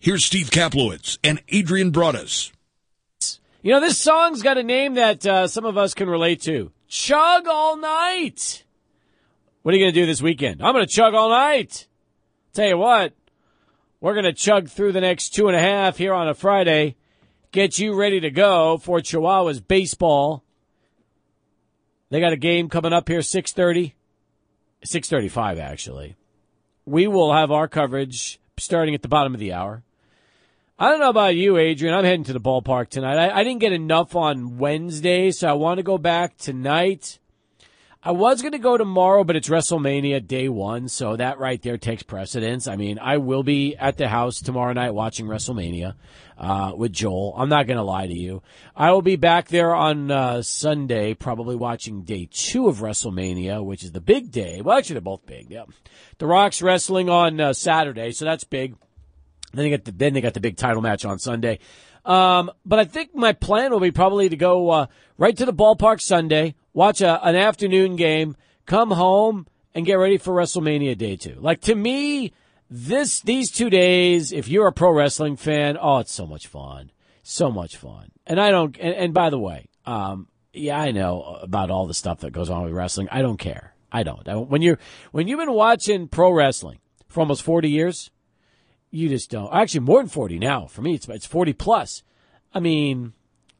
Here's Steve Kaplowitz and Adrian Broadus. You know, this song's got a name that some of us can relate to. Chug all night. What are you going to do this weekend? I'm going to chug all night. Tell you what, we're going to chug through the next 2.5 here on a Friday. Get you ready to go for Chihuahuas baseball. They got a game coming up here, 6:30. 6:35, actually. We will have our coverage starting at the bottom of the hour. I don't know about you, Adrian. I'm heading to the ballpark tonight. I didn't get enough on Wednesday, so I want to go back tonight. I was going to go tomorrow, but it's WrestleMania day one, so that right there takes precedence. I mean, I will be at the house tomorrow night watching WrestleMania with Joel. I'm not going to lie to you. I will be back there on Sunday, probably watching day 2 of WrestleMania, which is the big day. Well, actually, they're both big. Yeah, The Rock's wrestling on Saturday, so that's big. Then they got the big title match on Sunday. But I think my plan will be probably to go right to the ballpark Sunday, watch an afternoon game, come home, and get ready for WrestleMania Day 2. Like, to me, these 2 days, if you're a pro wrestling fan, oh, it's so much fun. So much fun. And and by the way, yeah, I know about all the stuff that goes on with wrestling. I don't care. I don't. When you've been watching pro wrestling for almost 40 years, you just don't. Actually, more than 40 now. For me, it's 40 plus. I mean,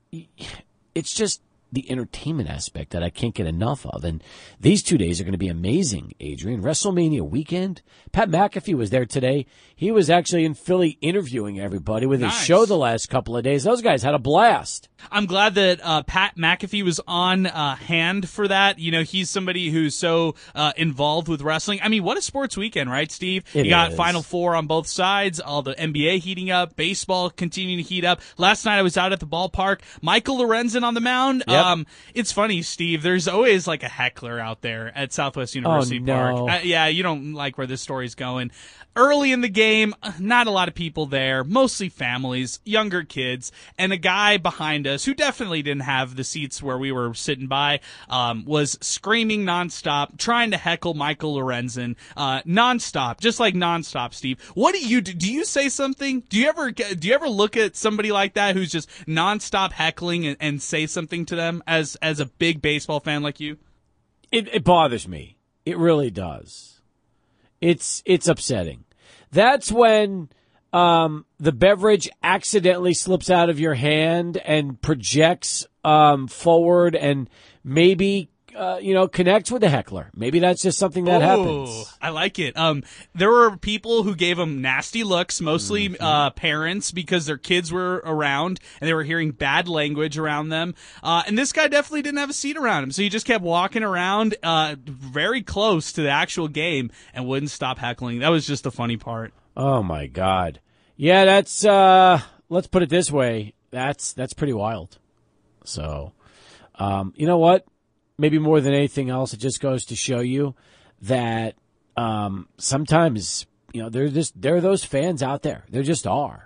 it's just the entertainment aspect that I can't get enough of. And these 2 days are going to be amazing, Adrian. WrestleMania weekend. Pat McAfee was there today. He was actually in Philly interviewing everybody with his show the last couple of days. Those guys had a blast. I'm glad that Pat McAfee was on hand for that. You know, he's somebody who's so involved with wrestling. I mean, what a sports weekend, right, Steve? You got Final Four on both sides, all the NBA heating up, baseball continuing to heat up. Last night I was out at the ballpark. Michael Lorenzen on the mound. Yep. It's funny, Steve, there's always like a heckler out there at Southwest University Park. Yeah, you don't like where this story's going. Early in the game, not a lot of people there, mostly families, younger kids, and a guy behind us who definitely didn't have the seats where we were sitting by, was screaming nonstop, trying to heckle Michael Lorenzen, nonstop, just like nonstop, Steve. What do you do? Do you say something? Do you ever look at somebody like that who's just nonstop heckling and say something to them as a big baseball fan like you? It bothers me. It really does. It's upsetting. That's when the beverage accidentally slips out of your hand and projects forward and maybe connects with the heckler. Maybe that's just something that happens. I like it. There were people who gave him nasty looks, mostly parents, because their kids were around and they were hearing bad language around them. And this guy definitely didn't have a seat around him, so he just kept walking around very close to the actual game and wouldn't stop heckling. That was just the funny part. Oh, my God. Yeah, that's let's put it this way. That's pretty wild. So, you know what? Maybe more than anything else, it just goes to show you that sometimes, there are those fans out there. There just are.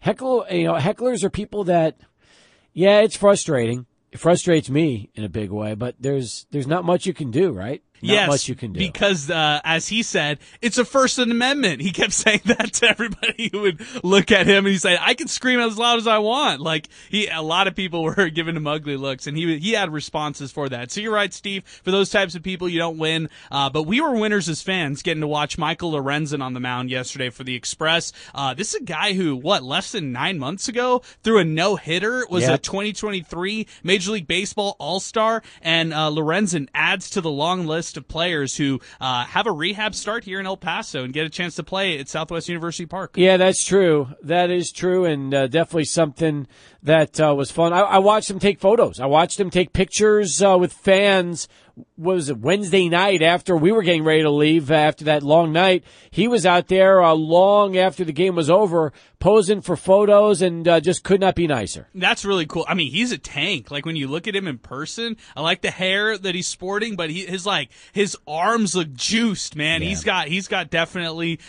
Hecklers are people that, yeah, it's frustrating. It frustrates me in a big way, but there's not much you can do, right? Not much you can do. Because, as he said, it's a First Amendment. He kept saying that to everybody who would look at him, and he said, I can scream as loud as I want. Like, a lot of people were giving him ugly looks, and he had responses for that. So you're right, Steve. For those types of people, you don't win. But we were winners as fans, getting to watch Michael Lorenzen on the mound yesterday for the Express. This is a guy who, less than 9 months ago, threw a no-hitter, was a 2023 Major League Baseball All-Star, and Lorenzen adds to the long list of players who have a rehab start here in El Paso and get a chance to play at Southwest University Park. Yeah, that's true. That is true, and definitely something that was fun. I watched him take photos. I watched him take pictures with fans. What was it, Wednesday night after we were getting ready to leave after that long night. He was out there long after the game was over posing for photos and just could not be nicer. That's really cool. I mean, he's a tank. Like, when you look at him in person, I like the hair that he's sporting, but his arms look juiced, man. Yeah. He's definitely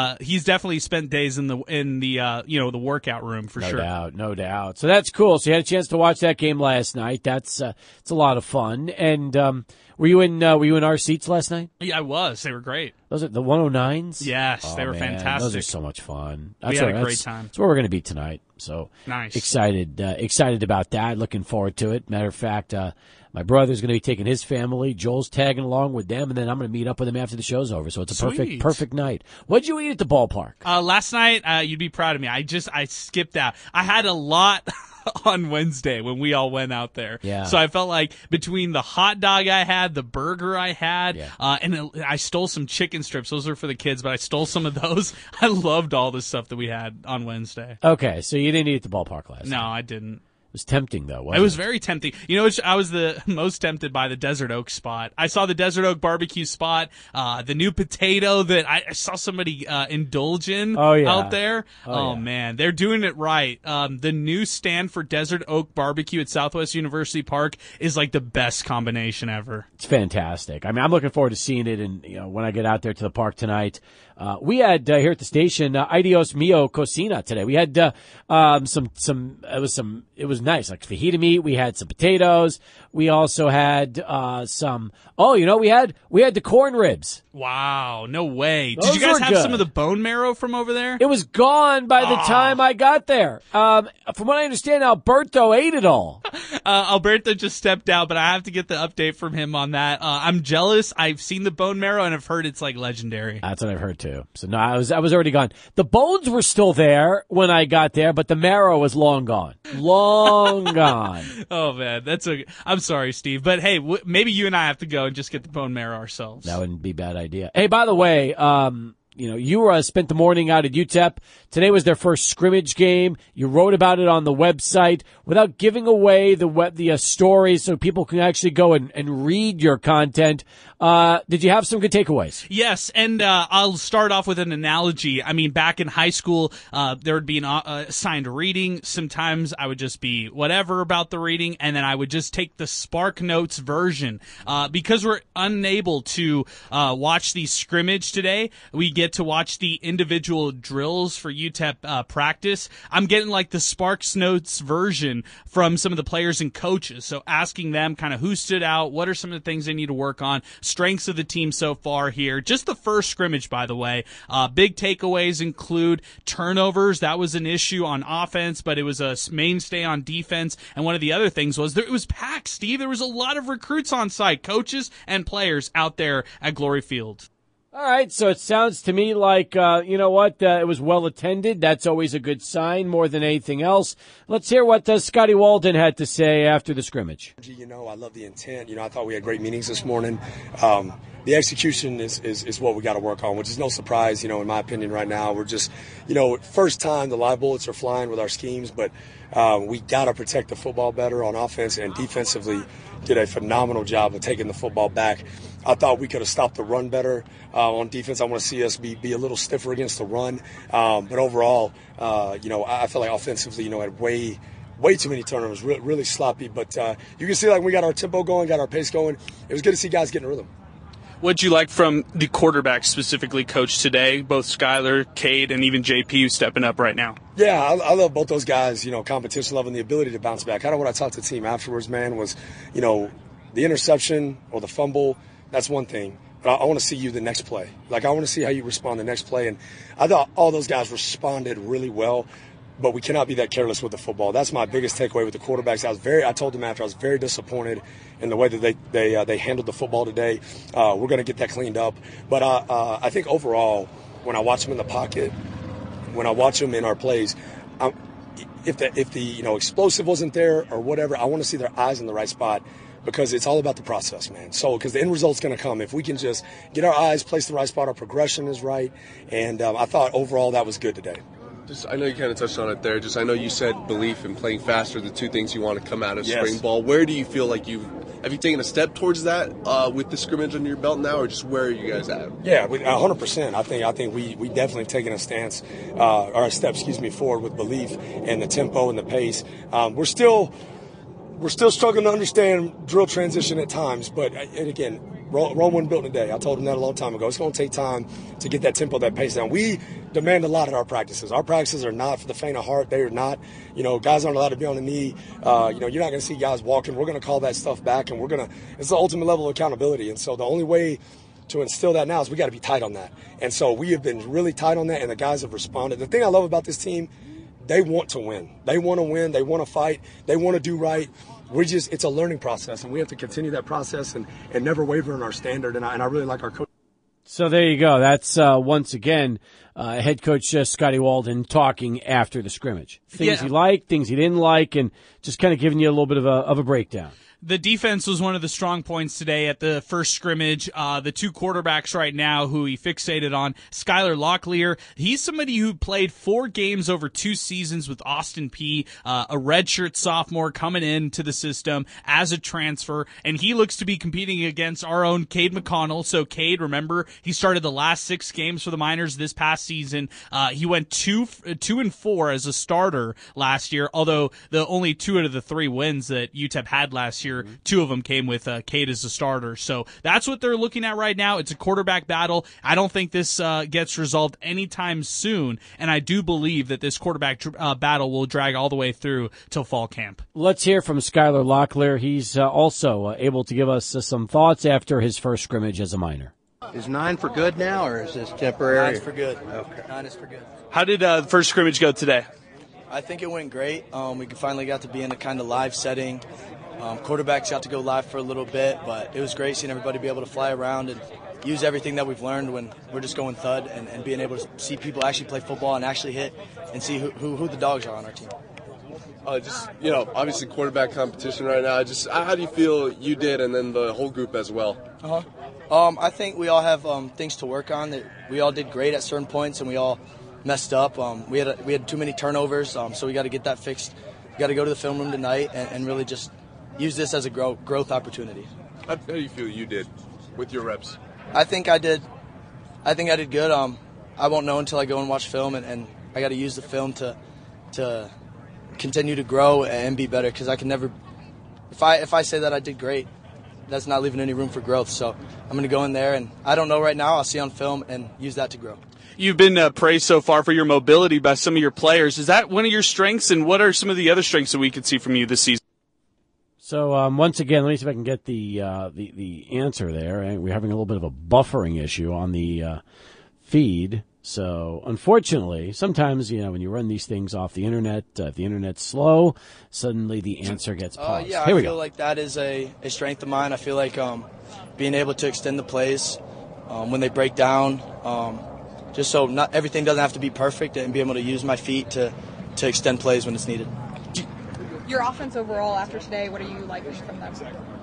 spent days in the workout room for sure. No doubt. So that's cool. So you had a chance to watch that game last night. It's a lot of fun. And Were you in our seats last night? Yeah, I was. They were great. Those are the 109s? Yes, they were fantastic. Those are so much fun. We had a great time. That's where we're going to be tonight. So nice. Excited about that. Looking forward to it. Matter of fact, my brother's going to be taking his family. Joel's tagging along with them, and then I'm going to meet up with him after the show's over. So it's a perfect night. What'd you eat at the ballpark? Last night, you'd be proud of me. I skipped out. I had a lot on Wednesday when we all went out there. Yeah. So I felt like between the hot dog I had, the burger I had, and I stole some chicken strips. Those are for the kids, but I stole some of those. I loved all the stuff that we had on Wednesday. Okay, so you didn't eat at the ballpark last night? No, I didn't. It was tempting, though, wasn't it? It was very tempting. You know, I was the most tempted by the Desert Oak spot. I saw the Desert Oak barbecue spot, the new potato that I saw somebody indulge in out there. Oh, man. They're doing it right. The new stand for Desert Oak barbecue at Southwest University Park is like the best combination ever. It's fantastic. I mean, I'm looking forward to seeing it, and when I get out there to the park tonight. We had here at the station Ideos Mio Cocina today. We had it was nice, like fajita meat. We had some potatoes. We also had some. Oh, we had the corn ribs. Wow, no way! Those Did you guys have good. some of the bone marrow from over there? It was gone by the time I got there. From what I understand, Alberto ate it all. Alberto just stepped out, but I have to get the update from him on that. I'm jealous. I've seen the bone marrow, and I've heard it's like legendary. That's what I've heard too. So no, I was already gone. The bones were still there when I got there, but the marrow was long gone. Long gone. Oh man, I'm sorry, Steve, but hey, maybe you and I have to go and just get the bone marrow ourselves. That wouldn't be a bad idea. Hey, by the way, you spent the morning out at UTEP. Today was their first scrimmage game. You wrote about it on the website without giving away the story so people can actually go and read your content. Did you have some good takeaways? Yes, and I'll start off with an analogy. I mean, back in high school, there would be an assigned reading. Sometimes I would just be whatever about the reading, and then I would just take the Spark Notes version. Because we're unable to watch the scrimmage today, we get to watch the individual drills for UTEP practice. I'm getting like the Sparks Notes version from some of the players and coaches. So asking them kind of who stood out, what are some of the things they need to work on, strengths of the team so far here. Just the first scrimmage, by the way. Big takeaways include turnovers. That was an issue on offense, but it was a mainstay on defense. And one of the other things was it was packed, Steve. There was a lot of recruits on site, coaches and players out there at Glory Field. All right, so it sounds to me like, it was well attended. That's always a good sign more than anything else. Let's hear what Scotty Walden had to say after the scrimmage. I love the intent. I thought we had great meetings this morning. The execution is what we got to work on, which is no surprise, in my opinion right now. We're just, first time the live bullets are flying with our schemes, but we got to protect the football better on offense, and defensively did a phenomenal job of taking the football back. I thought we could have stopped the run better on defense. I want to see us be a little stiffer against the run. But overall, I feel like offensively, had way too many turnovers, really sloppy. But you can see like we got our tempo going, got our pace going. It was good to see guys getting rhythm. What'd you like from the quarterback specifically coached today, both Skyler, Cade, and even JP who's stepping up right now? Yeah, I love both those guys, competition level and the ability to bounce back. Kind of what I talked to the team afterwards, man, was, the interception or the fumble, that's one thing. But I want to see you the next play. Like, I want to see how you respond the next play. And I thought all those guys responded really well. But we cannot be that careless with the football. That's my biggest takeaway with the quarterbacks. I told them after I was very disappointed in the way that they handled the football today. We're going to get that cleaned up. But I think overall, when I watch them in the pocket, when I watch them in our plays, if the explosive wasn't there or whatever, I want to see their eyes in the right spot. Because it's all about the process, man. So, because the end result's going to come. If we can just get our eyes placed in the right spot, our progression is right. And I thought overall that was good today. I know you kind of touched on it there. I know you said belief in playing faster, the two things you want to come out of spring ball. Where do you feel like have you taken a step towards that with the scrimmage under your belt now, or just where are you guys at? Yeah, 100%. I think we definitely taken a stance, or a step, forward with belief and the tempo and the pace. We're still we're still struggling to understand drill transition at times, but and again, Rome wasn't built in a day. I told him that a long time ago. It's going to take time to get that tempo, that pace down. We demand a lot at our practices. Our practices are not for the faint of heart. They are not, guys aren't allowed to be on the knee. You're not going to see guys walking. We're going to call that stuff back, and it's the ultimate level of accountability. And so the only way to instill that now is we got to be tight on that. And so we have been really tight on that, and the guys have responded. The thing I love about this team, they want to win. They want to win. They want to fight. They want to do right. It's a learning process, and we have to continue that process and never waver in our standard. And I really like our coach. So there you go. That's once again head coach Scotty Walden talking after the scrimmage. Things he liked, things he didn't like, and just kind of giving you a little bit of a breakdown. The defense was one of the strong points today at the first scrimmage. The two quarterbacks right now who he fixated on, Skylar Locklear, he's somebody who played 4 games over 2 seasons with Austin Peay, a redshirt sophomore coming into the system as a transfer, and he looks to be competing against our own Cade McConnell. So Cade, remember, he started the last 6 games for the Miners this past season. He went 2-4 as a starter last year, although the only 2 out of the 3 wins that UTEP had last year, 2 of them came with Cade as a starter. So that's what they're looking at right now. It's a quarterback battle. I don't think this gets resolved anytime soon, and I do believe that this quarterback battle will drag all the way through till fall camp. Let's hear from Skylar Locklear. He's also able to give us some thoughts after his first scrimmage as a Miner. Is 9 for good now, or is this temporary? 9's for good. Okay. 9 is for good. How did the first scrimmage go today? I think it went great. We finally got to be in a kind of live setting. Quarterbacks got to go live for a little bit, but it was great seeing everybody be able to fly around and use everything that we've learned when we're just going thud and being able to see people actually play football and actually hit and see who the dogs are on our team. Obviously quarterback competition right now. Just how do you feel you did and then the whole group as well? I think we all have things to work on. That we all did great at certain points and we all messed up. We had too many turnovers, so we got to get that fixed. We got to go to the film room tonight and really just use this as a growth opportunity. How do you feel you did with your reps? I think I did good. I won't know until I go and watch film, and I got to use the film to continue to grow and be better, because I can never. If I say that I did great, that's not leaving any room for growth. So I'm going to go in there, and I don't know right now. I'll see on film and use that to grow. You've been praised so far for your mobility by some of your players. Is that one of your strengths, and what are some of the other strengths that we could see from you this season? So once again, let me see if I can get the answer there. We're having a little bit of a buffering issue on the feed. So unfortunately, sometimes when you run these things off the internet, if the internet's slow, suddenly the answer gets paused. I feel like that is a strength of mine. I feel like being able to extend the plays when they break down, just so not everything doesn't have to be perfect, and be able to use my feet to extend plays when it's needed. Your offense overall after today, what are you liking from them?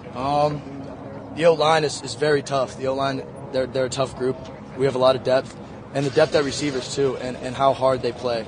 The O-line is very tough. The O-line, they're a tough group. We have a lot of depth, and the depth at receivers too, and how hard they play.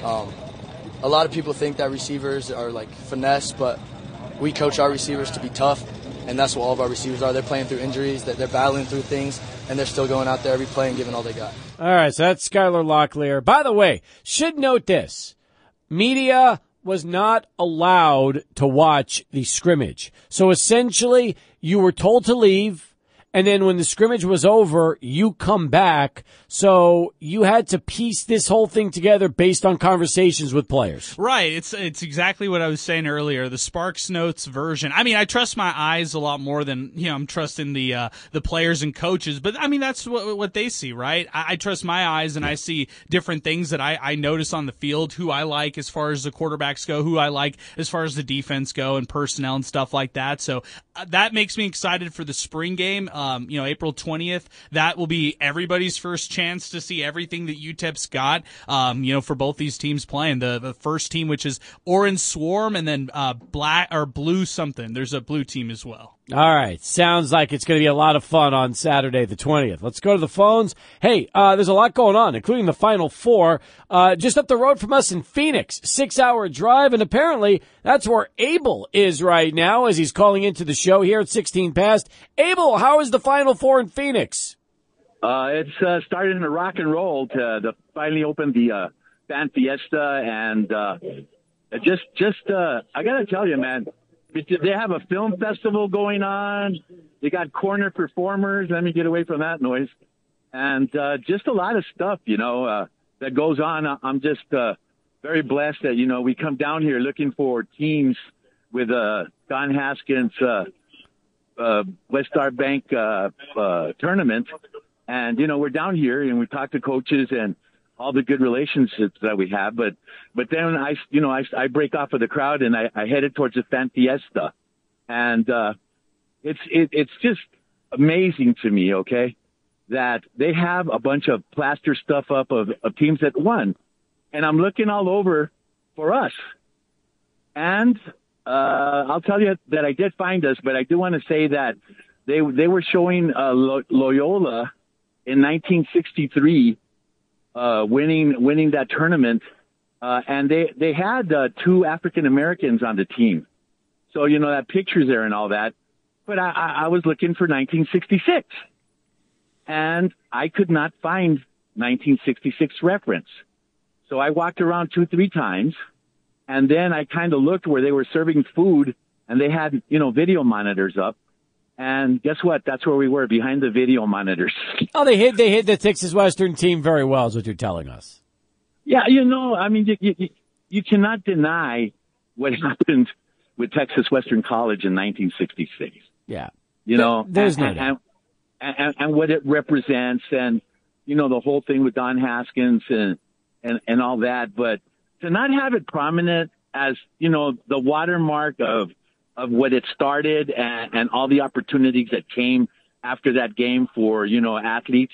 A lot of people think that receivers are like finesse, but we coach our receivers to be tough, and that's what all of our receivers are. They're playing through injuries, that they're battling through things, and they're still going out there every play and giving all they got. All right, so that's Skylar Locklear. By the way, should note this. Media was not allowed to watch the scrimmage. So essentially, you were told to leave, and then when the scrimmage was over, you come back. So you had to piece this whole thing together based on conversations with players. Right. It's exactly what I was saying earlier. The Sparks Notes version. I mean, I trust my eyes a lot more than, I'm trusting the players and coaches. But I mean, that's what they see, right? I trust my eyes, and I see different things that I notice on the field, who I like as far as the quarterbacks go, who I like as far as the defense go, and personnel and stuff like that. So that makes me excited for the spring game. April 20th, that will be everybody's first chance to see everything that UTEP's got, for both these teams playing. The first team, which is Orange Swarm, and then black or blue something. There's a blue team as well. All right. Sounds like it's going to be a lot of fun on Saturday the 20th. Let's go to the phones. Hey, there's a lot going on, including the Final Four. Just up the road from us in Phoenix, 6-hour drive, and apparently that's where Abel is right now as he's calling into the show here at 16 past. Abel, how is the Final Four in Phoenix? It's starting to rock and roll. To finally open the Fan Fiesta, and I got to tell you, man, They have a film festival going on. They got corner performers. Let me get away from that noise. And just a lot of stuff, that goes on. I'm just very blessed that, we come down here looking for teams with Don Haskins West Star Bank tournament. And, we're down here and we talk to coaches and all the good relationships that we have. But then I break off of the crowd and I headed towards the Fan Fiesta. And it's just amazing to me, okay, that they have a bunch of plaster stuff up of teams that won. And I'm looking all over for us. And I'll tell you that I did find us, but I do want to say that they were showing Loyola in 1963 winning that tournament, and they had 2 African Americans on the team. So that picture's there and all that. But I was looking for 1966, and I could not find 1966 reference. So I walked around 2-3 times, and then I kind of looked where they were serving food, and they had video monitors up. And guess what? That's where we were, behind the video monitors. Oh, they hit the Texas Western team very well, is what you're telling us. Yeah, I mean, you cannot deny what happened with Texas Western College in 1966. Yeah. There's no doubt. And what it represents, and, the whole thing with Don Haskins and all that. But to not have it prominent as, the watermark of what it started and all the opportunities that came after that game for, athletes,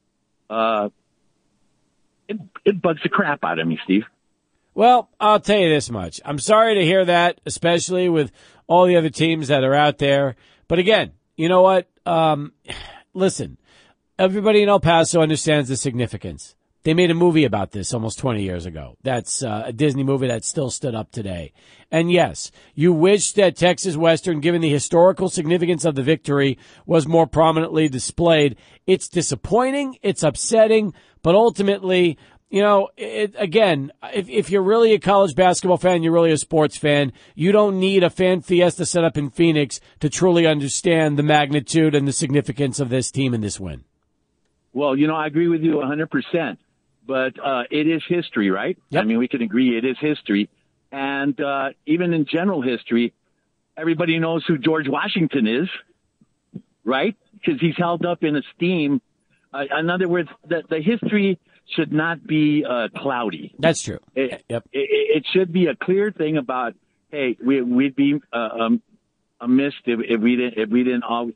it bugs the crap out of me, Steve. Well, I'll tell you this much. I'm sorry to hear that, especially with all the other teams that are out there. But again, you know what? Listen, everybody in El Paso understands the significance. They made a movie about this almost 20 years ago. That's a Disney movie that still stood up today. And yes, you wish that Texas Western, given the historical significance of the victory, was more prominently displayed. It's disappointing. It's upsetting. But ultimately, if you're really a college basketball fan, you're really a sports fan, you don't need a fan fiesta set up in Phoenix to truly understand the magnitude and the significance of this team and this win. Well, I agree with you 100%. But it is history, right? Yep. I mean, we can agree it is history. And even in general history, everybody knows who George Washington is, right? Because he's held up in esteem. In other words, the history should not be cloudy. That's true. It should be a clear thing about, hey, we'd be amiss if we didn't all,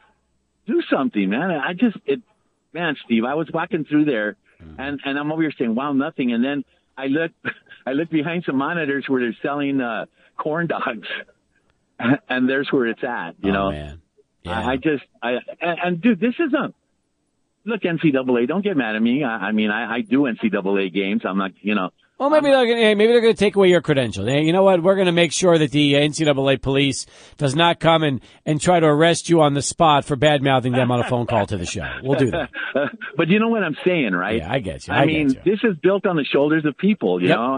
do something, man. Man, Steve, I was walking through there. And I'm over here saying, wow, nothing. And then I look behind some monitors where they're selling corn dogs, and there's where it's at. Man. Yeah. Dude, this isn't. Look, NCAA, don't get mad at me. I do NCAA games. I'm not, Well, maybe they're going to take away your credentials. You know what? We're going to make sure that the NCAA police does not come and try to arrest you on the spot for bad-mouthing them on a phone call to the show. We'll do that. But you know what I'm saying, right? Yeah, I get you. I mean, this is built on the shoulders of people, you know,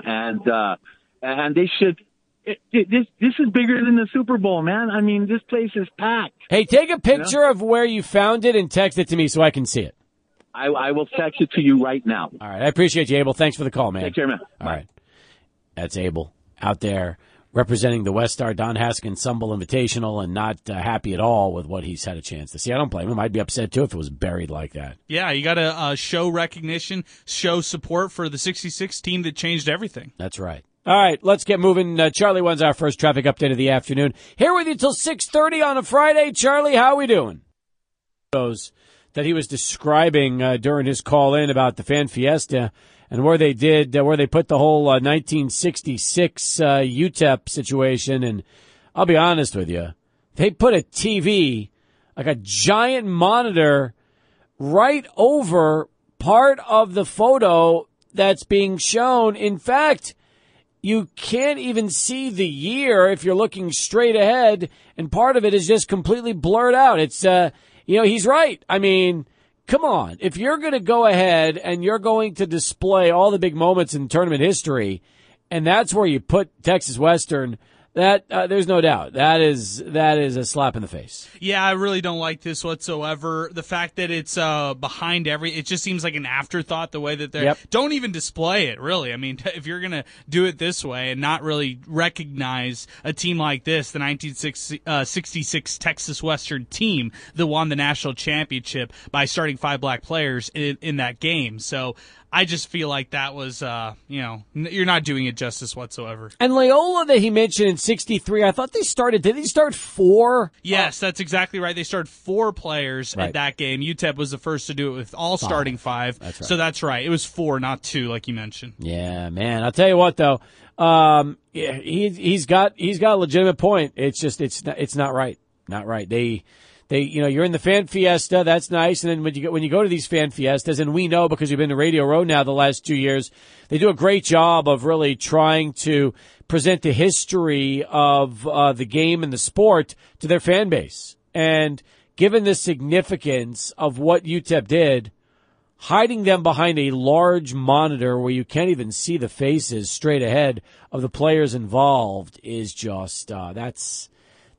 and they should. This is bigger than the Super Bowl, man. I mean, this place is packed. Hey, take a picture of where you found it and text it to me so I can see it. I will text it to you right now. All right. I appreciate you, Abel. Thanks for the call, man. Take care, man. All right. That's Abel out there representing the West Star Don Haskins Sumble Invitational and not happy at all with what he's had a chance to see. I don't blame him. I'd be upset, too, if it was buried like that. Yeah, you got to show recognition, show support for the 66 team that changed everything. That's right. All right, let's get moving. Charlie wants our first traffic update of the afternoon. Here with you till 6:30 on a Friday. Charlie, how we doing? Those that he was describing during his call in about the Fan Fiesta and where they put the whole 1966 UTEP situation. And I'll be honest with you, they put a TV, like a giant monitor, right over part of the photo that's being shown. In fact, you can't even see the year if you're looking straight ahead, and part of it is just completely blurred out. It's, he's right. I mean, come on. If you're going to go ahead and you're going to display all the big moments in tournament history, and that's where you put Texas Western, That there's no doubt. That is a slap in the face. Yeah, I really don't like this whatsoever. The fact that it's behind it just seems like an afterthought, the way that they don't even display it, really. I mean, if you're going to do it this way and not really recognize a team like this, the 1966 Texas Western team that won the national championship by starting 5 black players in that game. So I just feel like that was, you're not doing it justice whatsoever. And Loyola that he mentioned in 63, I thought did they start 4? Yes, that's exactly right. They started 4 players at that game. UTEP was the first to do it with all starting 5. That's right. So that's right. It was 4, not 2, like you mentioned. Yeah, man. I'll tell you what, though. He's got a legitimate point. It's just, it's not right. Not right. They, you're in the fan fiesta. That's nice. And then when you go to these fan fiestas, and we know because we've been to Radio Row now the last 2 years, they do a great job of really trying to present the history of the game and the sport to their fan base. And given the significance of what UTEP did, hiding them behind a large monitor where you can't even see the faces straight ahead of the players involved is just that's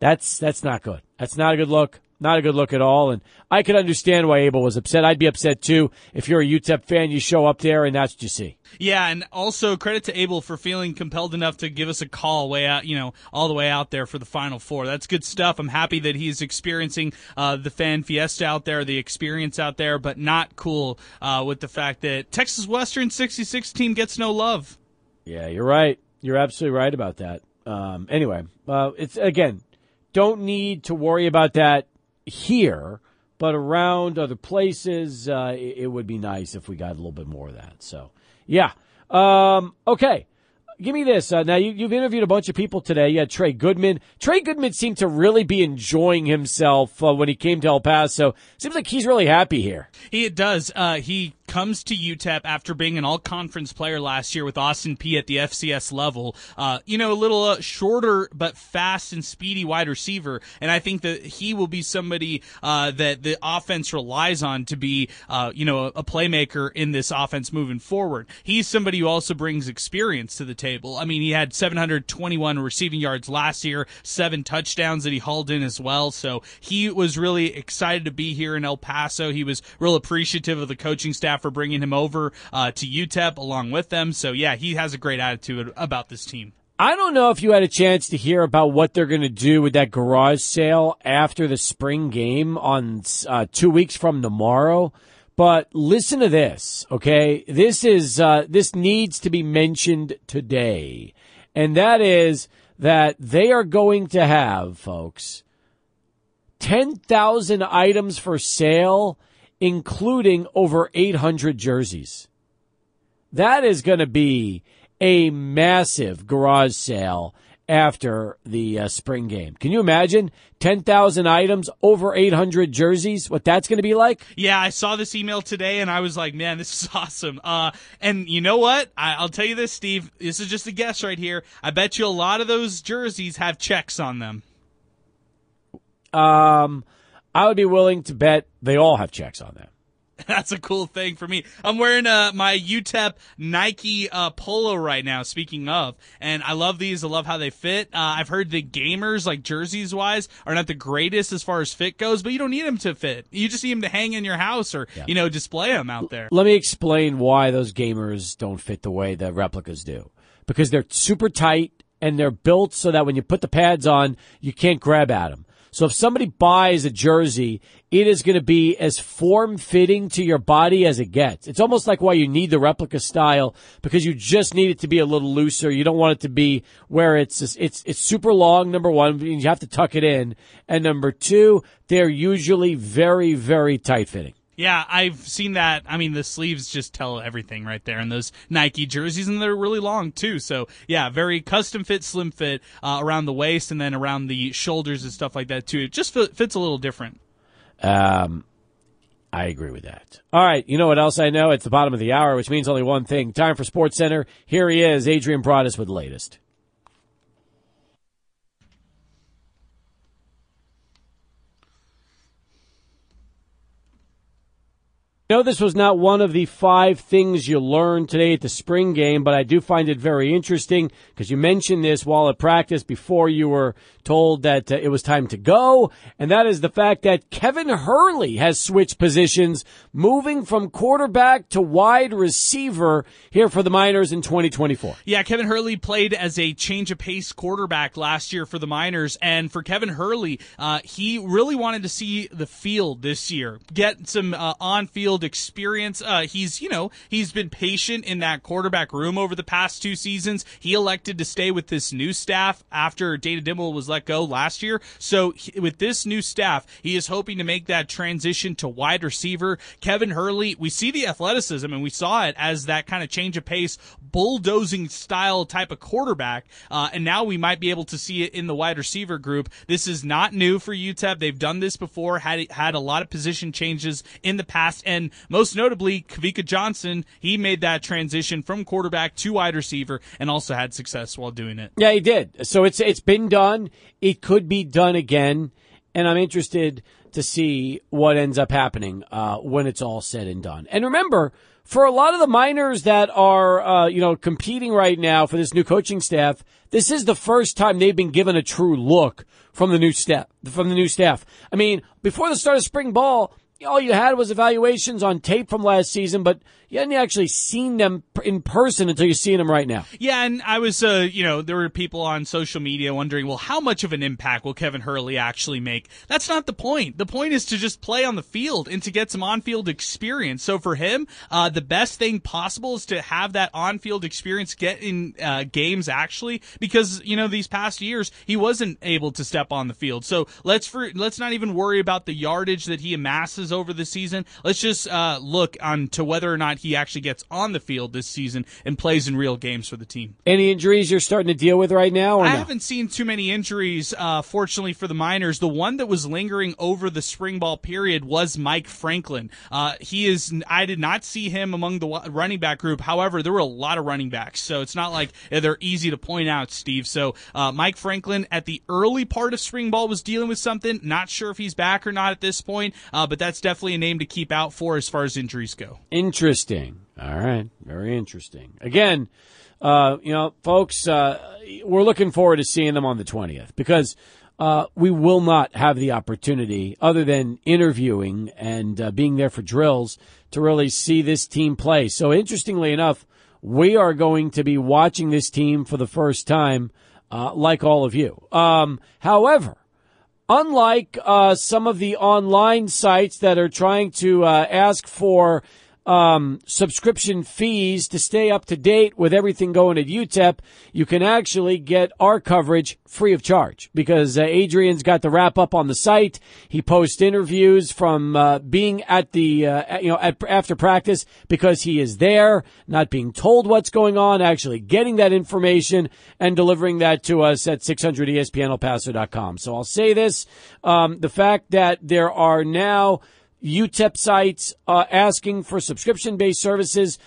not good. That's not a good look. Not a good look at all, and I could understand why Abel was upset. I'd be upset, too, if you're a UTEP fan, you show up there, and that's what you see. Yeah, and also credit to Abel for feeling compelled enough to give us a call way out, all the way out there for the Final Four. That's good stuff. I'm happy that he's experiencing the fan fiesta out there, the experience out there, but not cool with the fact that Texas Western 66 team gets no love. Yeah, you're right. You're absolutely right about that. Anyway, it's, again, don't need to worry about that here, but around other places, it would be nice if we got a little bit more of that. So, yeah. Okay. Give me this. Now, you've interviewed a bunch of people today. You had Trey Goodman. Trey Goodman seemed to really be enjoying himself when he came to El Paso. Seems like he's really happy here. It does. He comes to UTEP after being an all-conference player last year with Austin Peay at the FCS level. A little shorter but fast and speedy wide receiver, and I think that he will be somebody that the offense relies on to be, a playmaker in this offense moving forward. He's somebody who also brings experience to the table. I mean, he had 721 receiving yards last year, 7 touchdowns that he hauled in as well, so he was really excited to be here in El Paso. He was real appreciative of the coaching staff for bringing him over to UTEP along with them. So, yeah, he has a great attitude about this team. I don't know if you had a chance to hear about what they're going to do with that garage sale after the spring game on 2 weeks from tomorrow. But listen to this, okay? This needs to be mentioned today. And that is that they are going to have, folks, 10,000 items for sale, including over 800 jerseys. That is going to be a massive garage sale after the spring game. Can you imagine 10,000 items, over 800 jerseys, what that's going to be like? Yeah, I saw this email today, and I was like, man, this is awesome. And you know what? I'll tell you this, Steve. This is just a guess right here. I bet you a lot of those jerseys have checks on them. I would be willing to bet they all have checks on them. That's a cool thing for me. I'm wearing my UTEP Nike polo right now, speaking of, and I love these. I love how they fit. I've heard the gamers, like jerseys-wise, are not the greatest as far as fit goes, but you don't need them to fit. You just need them to hang in your house or, display them out there. Let me explain why those gamers don't fit the way the replicas do. Because they're super tight, and they're built so that when you put the pads on, you can't grab at them. So if somebody buys a jersey, it is going to be as form-fitting to your body as it gets. It's almost like why you need the replica style, because you just need it to be a little looser. You don't want it to be where it's super long, number one. You have to tuck it in. And number two, they're usually very, very tight-fitting. Yeah, I've seen that. I mean, the sleeves just tell everything right there in those Nike jerseys, and they're really long, too. So, yeah, very custom fit, slim fit around the waist and then around the shoulders and stuff like that, too. It just fits a little different. I agree with that. All right, you know what else I know? It's the bottom of the hour, which means only one thing. Time for SportsCenter. Here he is, Adrian Broadus with the latest. No, this was not one of the 5 things you learned today at the spring game, but I do find it very interesting because you mentioned this while at practice before you were told that it was time to go, and that is the fact that Kevin Hurley has switched positions, moving from quarterback to wide receiver here for the Miners in 2024. Yeah, Kevin Hurley played as a change-of-pace quarterback last year for the Miners, and for Kevin Hurley, he really wanted to see the field this year, get some on-field experience. He's been patient in that quarterback room over the past 2 seasons. He elected to stay with this new staff after Data Dimble was let go last year. So with this new staff, he is hoping to make that transition to wide receiver. Kevin Hurley, we see the athleticism, and we saw it as that kind of change of pace, bulldozing style type of quarterback. And now we might be able to see it in the wide receiver group. This is not new for UTEP. They've done this before, had a lot of position changes in the past, and most notably, Kavika Johnson, he made that transition from quarterback to wide receiver and also had success while doing it. Yeah, he did. So it's been done. It could be done again, and I'm interested to see what ends up happening when it's all said and done. And remember, for a lot of the Miners that are competing right now for this new coaching staff, this is the first time they've been given a true look from the new staff. I mean, before the start of spring ball, all you had was evaluations on tape from last season, but you hadn't actually seen them in person until you're seeing them right now. Yeah, and I was, there were people on social media wondering, well, how much of an impact will Kevin Hurley actually make? That's not the point. The point is to just play on the field and to get some on-field experience. So for him, the best thing possible is to have that on-field experience, get in games actually, because, these past years, he wasn't able to step on the field. So let's not even worry about the yardage that he amasses over the season. Let's just look on to whether or not he actually gets on the field this season and plays in real games for the team. Any injuries you're starting to deal with right now? I haven't seen too many injuries, fortunately for the Miners. The one that was lingering over the spring ball period was Mike Franklin. I did not see him among the running back group. However, there were a lot of running backs, so it's not like they're easy to point out, Steve. So Mike Franklin at the early part of spring ball was dealing with something. Not sure if he's back or not at this point, but that's definitely a name to keep out for as far as injuries go. Interesting. All right. Very interesting. Again, folks, we're looking forward to seeing them on the 20th because we will not have the opportunity, other than interviewing and being there for drills, to really see this team play. So interestingly enough, we are going to be watching this team for the first time, like all of you. However, unlike some of the online sites that are trying to ask for subscription fees to stay up to date with everything going at UTEP, you can actually get our coverage free of charge because Adrian's got the wrap up on the site. He posts interviews from being at the after practice because he is there, not being told what's going on, actually getting that information and delivering that to us at 600ESPNElPaso.com. So I'll say this, the fact that there are now UTEP sites asking for subscription-based services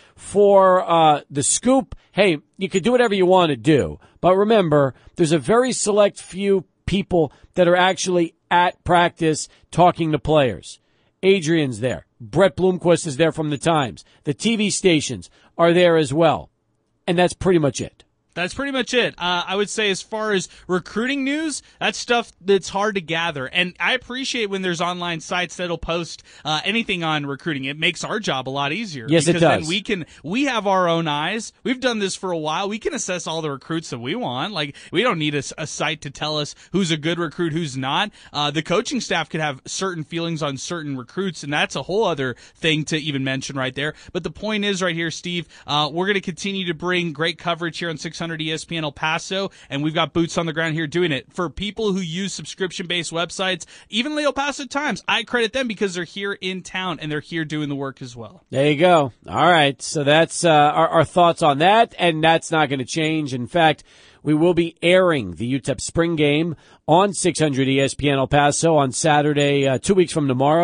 for the Scoop. Hey, you could do whatever you want to do. But remember, there's a very select few people that are actually at practice talking to players. Adrian's there. Brett Bloomquist is there from the Times. The TV stations are there as well. And that's pretty much it. That's pretty much it. I would say as far as recruiting news, that's stuff that's hard to gather. And I appreciate when there's online sites that'll post anything on recruiting. It makes our job a lot easier. Yes, it does. Then we have our own eyes. We've done this for a while. We can assess all the recruits that we want. Like, we don't need a site to tell us who's a good recruit, who's not. The coaching staff could have certain feelings on certain recruits, and that's a whole other thing to even mention right there. But the point is right here, Steve, we're going to continue to bring great coverage here on 600 ESPN El Paso, and we've got boots on the ground here doing it. For people who use subscription-based websites, even the El Paso Times, I credit them because they're here in town, and they're here doing the work as well. There you go. All right, so that's our thoughts on that, and that's not going to change. In fact, we will be airing the UTEP spring game on 600 ESPN El Paso on Saturday, 2 weeks from tomorrow.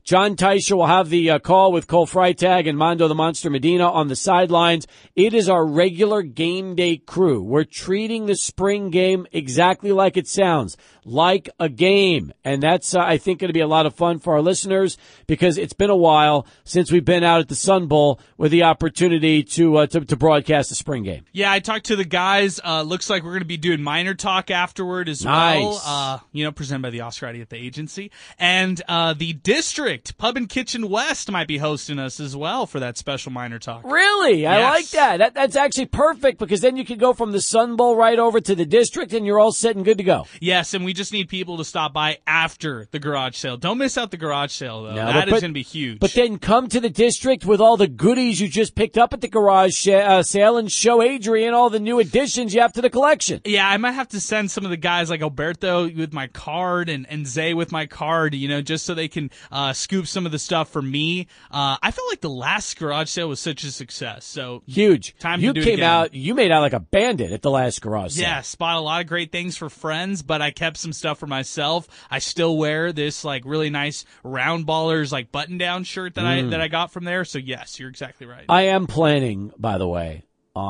John Teicher will have the call with Cole Freitag and Mondo the Monster Medina on the sidelines. It is our regular game day crew. We're treating the spring game exactly like it sounds, like a game. And that's, I think, going to be a lot of fun for our listeners because it's been a while since we've been out at the Sun Bowl with the opportunity to broadcast the spring game. Yeah, I talked to the guys. Looks like we're going to be doing Miner Talk afterward as Nice. well. Presented by the Oscar Adieta Agency. And the District, Pub and Kitchen West, might be hosting us as well for that special Miner Talk. Really? I like that. That's actually perfect because then you can go from the Sun Bowl right over to the District and you're all set and good to go. Yes, and we just need people to stop by after the garage sale. Don't miss out the garage sale, though. No, That is going to be huge. But then come to the District with all the goodies you just picked up at the garage sale and show Adrian all the new additions you have to the collection. Yeah, I might have to send some of the guys like Alberto with my card and Zay with my card, just so they can scoop some of the stuff for me. I felt like the last garage sale was such a success. So huge. Time you to do it again. You made out like a bandit at the last garage sale. Yeah, bought a lot of great things for friends, but I kept some stuff for myself. I still wear this like really nice Round Ballers like button down shirt that I got from there. So yes, you're exactly right. I am planning, by the way,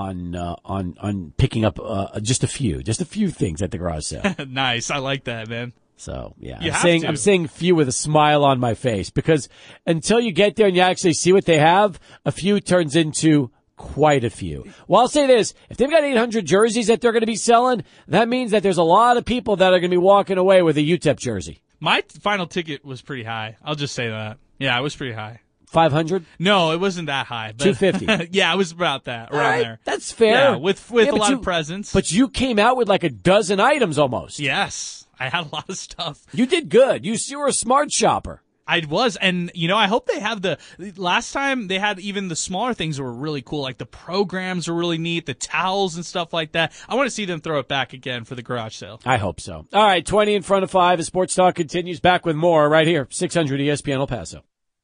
on picking up just a few things at the garage sale. Nice, I like that, man. So yeah, I'm saying few with a smile on my face because until you get there and you actually see what they have, a few turns into quite a few. Well, I'll say this. If they've got 800 jerseys that they're going to be selling, that means that there's a lot of people that are going to be walking away with a UTEP jersey. My final ticket was pretty high. I'll just say that. Yeah, it was pretty high. 500? No, it wasn't that high. But 250. Yeah, it was about that, around there. That's fair. Yeah, with a lot of presents. But you came out with like a dozen items almost. Yes, I had a lot of stuff. You did good. You were a smart shopper. I was, and I hope they have last time they had even the smaller things that were really cool, like the programs were really neat, the towels and stuff like that. I want to see them throw it back again for the garage sale. I hope so. All right, 20 in front of 5 as Sports Talk continues. Back with more right here, 600 ESPN El Paso.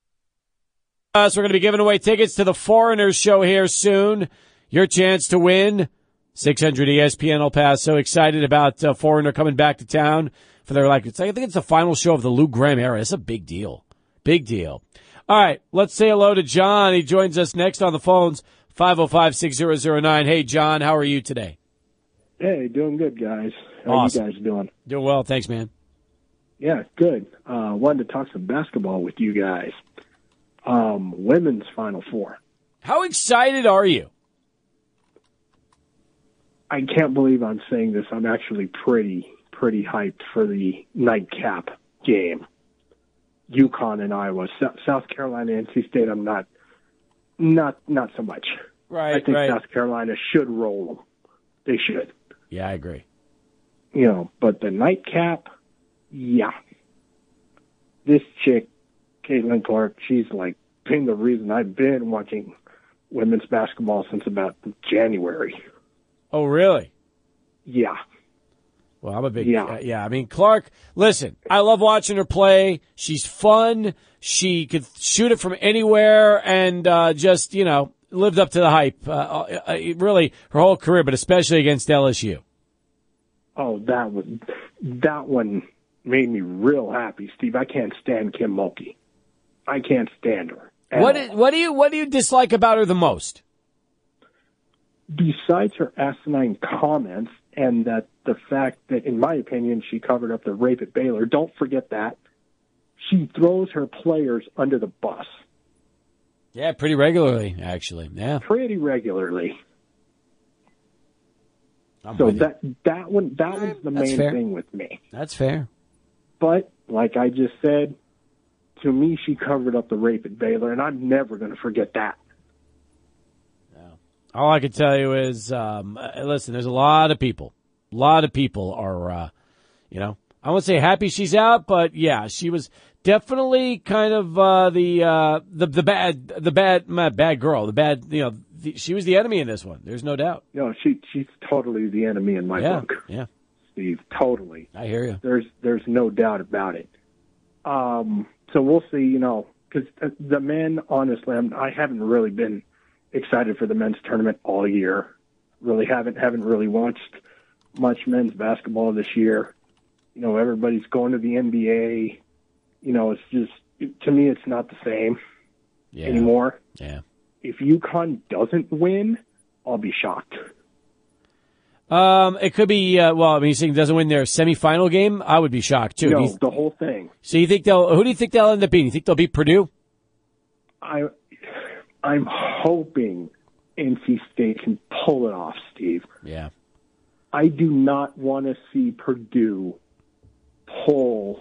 So we're going to be giving away tickets to the Foreigners show here soon. Your chance to win 600 ESPN El Paso. Excited about Foreigner coming back to town for their I think it's the final show of the Lou Gramm era. It's a big deal. Big deal. All right, let's say hello to John. He joins us next on the phones, 505-6009. Hey, John, how are you today? Hey, doing good, guys. How Awesome. are you guys doing? Doing well, thanks, man. Yeah, good. Wanted to talk some basketball with you guys. Women's Final Four. How excited are you? I can't believe I'm saying this. I'm actually pretty hyped for the nightcap game. UConn and Iowa, South Carolina, NC State. I'm not so much. Right. I think South Carolina should roll them. They should. Yeah, I agree. But the nightcap, yeah. This chick, Caitlin Clark, she's like been the reason I've been watching women's basketball since about January. Oh, really? Yeah. Well, I'm a big, I mean, Clark, listen, I love watching her play. She's fun. She could shoot it from anywhere and, lived up to the hype. Really her whole career, but especially against LSU. Oh, that one made me real happy, Steve. I can't stand Kim Mulkey. I can't stand her. What do you dislike about her the most? Besides her asinine comments and the fact that, in my opinion, she covered up the rape at Baylor. Don't forget that. She throws her players under the bus. Yeah, pretty regularly, actually. Yeah. Pretty regularly. I'm so with you. that one's the main thing with me. That's fair. But, like I just said, to me, she covered up the rape at Baylor, and I'm never going to forget that. All I can tell you is, listen, there's a lot of people are, I won't say happy she's out, but yeah, she was definitely kind of, the bad girl, she was the enemy in this one. There's no doubt. She's totally the enemy in my book. Yeah. Steve, totally. I hear you. There's no doubt about it. So we'll see, because the men, honestly, I haven't really been excited for the men's tournament all year. Really haven't really watched much men's basketball this year. Everybody's going to the NBA. It's just to me, it's not the same anymore. Yeah. If UConn doesn't win, I'll be shocked. It could be, you think doesn't win their semifinal game? I would be shocked, too. No, the whole thing. So who do you think they'll end up beating? You think they'll beat Purdue? I'm hoping NC State can pull it off, Steve. Yeah. I do not want to see Purdue pull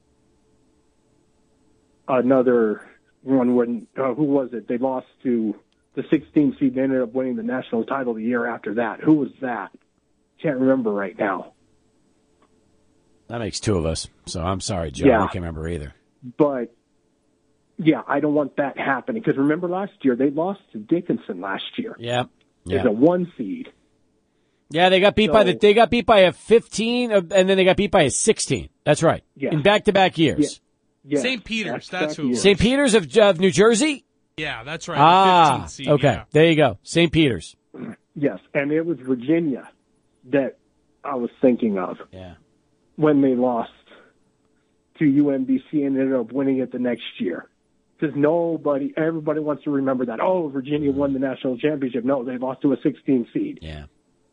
another one when, who was it? They lost to the 16th seed and ended up winning the national title the year after that. Who was that? Can't remember right now. That makes two of us. So I'm sorry, John. Yeah. I can't remember either. But, yeah, I don't want that happening. Because remember last year, they lost to Dickinson last year. Yeah. As a 1 seed. Yeah, they got beat by a 15, and then they got beat by a 16. That's right. Yeah. In back-to-back years. Yeah. St. Peter's, that's who it was. St. Peter's of New Jersey? Yeah, that's right. The 15th seed, okay. yeah. There you go. St. Peter's. Yes, and it was Virginia that I was thinking of. Yeah. When they lost to UMBC and ended up winning it the next year. Because everybody wants to remember that. Oh, Virginia won the national championship. No, they lost to a 16 seed. Yeah.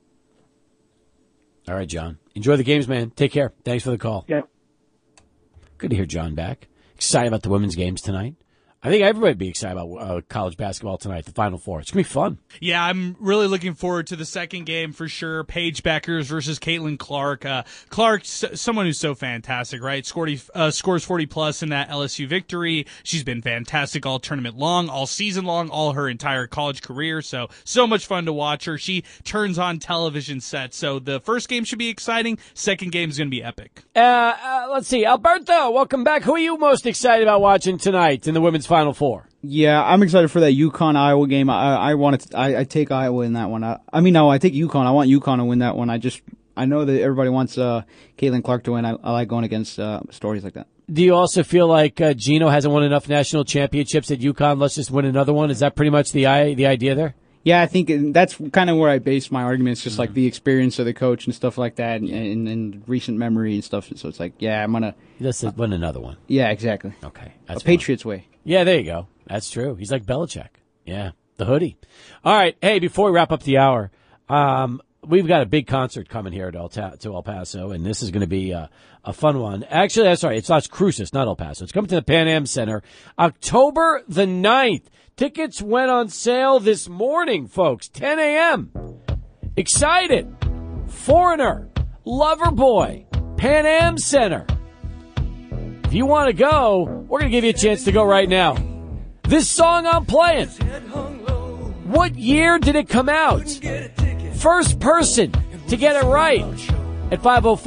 All right, John. Enjoy the games, man. Take care. Thanks for the call. Yeah. Good to hear John back. Excited about the women's games tonight. I think everybody would be excited about college basketball tonight, the Final Four. It's going to be fun. Yeah, I'm really looking forward to the second game for sure. Paige Beckers versus Caitlin Clark. Clark, someone who's so fantastic, right? Scores 40 plus in that LSU victory. She's been fantastic all tournament long, all season long, all her entire college career. So much fun to watch her. She turns on television sets. So the first game should be exciting. Second game is going to be epic. Let's see. Alberto, welcome back. Who are you most excited about watching tonight in the women's Final Four? Yeah, I'm excited for that UConn-Iowa game. I take Iowa in that one. I take UConn. I want UConn to win that one. I know that everybody wants Caitlin Clark to win. I like going against stories like that. Do you also feel like Gino hasn't won enough national championships at UConn? Let's just win another one. Is that pretty much the idea there? Yeah, I think that's kind of where I base my arguments, just like the experience of the coach and stuff like that, and recent memory and stuff. So it's like, yeah, I'm gonna. Let's win another one. Yeah, exactly. Okay, that's Patriots way. Yeah, there you go. That's true. He's like Belichick. Yeah, the hoodie. All right. Hey, before we wrap up the hour, we've got a big concert coming here to El Paso, and this is going to be a fun one. Actually, that's right. It's Las Cruces, not El Paso. It's coming to the Pan Am Center, October the 9th. Tickets went on sale this morning, folks, 10 a.m. Excited. Foreigner, Loverboy, Pan Am Center. If you want to go, we're going to give you a chance to go right now. This song I'm playing, what year did it come out? First person to get it right at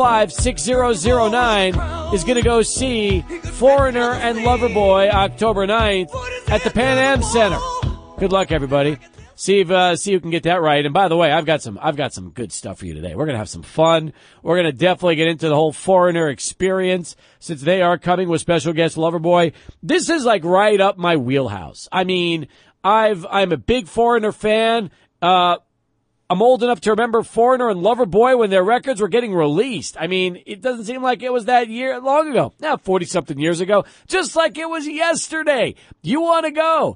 505-6009 is going to go see Foreigner and Loverboy October 9th at the Pan Am Center. Good luck, everybody. See who can get that right. And by the way, I've got some good stuff for you today. We're going to have some fun. We're going to definitely get into the whole Foreigner experience since they are coming with special guest Loverboy. This is like right up my wheelhouse. I mean, I'm a big Foreigner fan. I'm old enough to remember Foreigner and Loverboy when their records were getting released. I mean, it doesn't seem like it was that long ago. Now, 40-something years ago, just like it was yesterday. You want to go?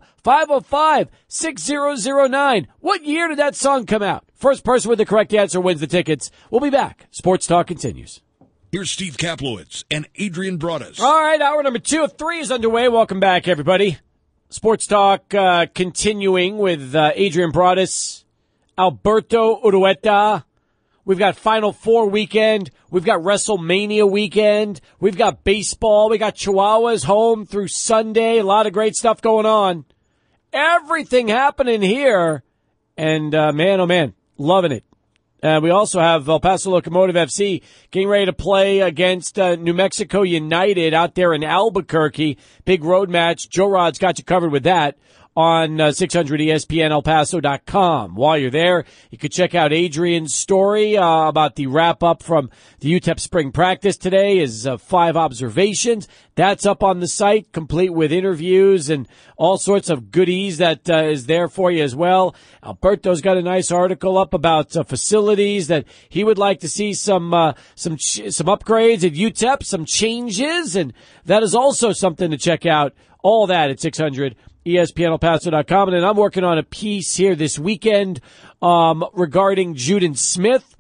505-6009. What year did that song come out? First person with the correct answer wins the tickets. We'll be back. Sports Talk continues. Here's Steve Kaplowitz and Adrian Broadus. All right, hour number 2 of 3 is underway. Welcome back, everybody. Sports Talk continuing with Adrian Broadus, Alberto Urueta. We've got Final Four weekend. We've got WrestleMania weekend. We've got baseball. We got Chihuahuas home through Sunday. A lot of great stuff going on. Everything happening here. And, man, oh, man, loving it. We also have El Paso Locomotive FC getting ready to play against New Mexico United out there in Albuquerque. Big road match. Joe Rod's got you covered with that. on 600ESPNElPaso.com. While you're there, you could check out Adrian's story about the wrap-up from the UTEP spring practice today, his 5 observations. That's up on the site, complete with interviews and all sorts of goodies that is there for you as well. Alberto's got a nice article up about facilities that he would like to see some upgrades at UTEP, some changes, and that is also something to check out. All that at 600ESPNElPaso.com. And then I'm working on a piece here this weekend regarding Juden Smith.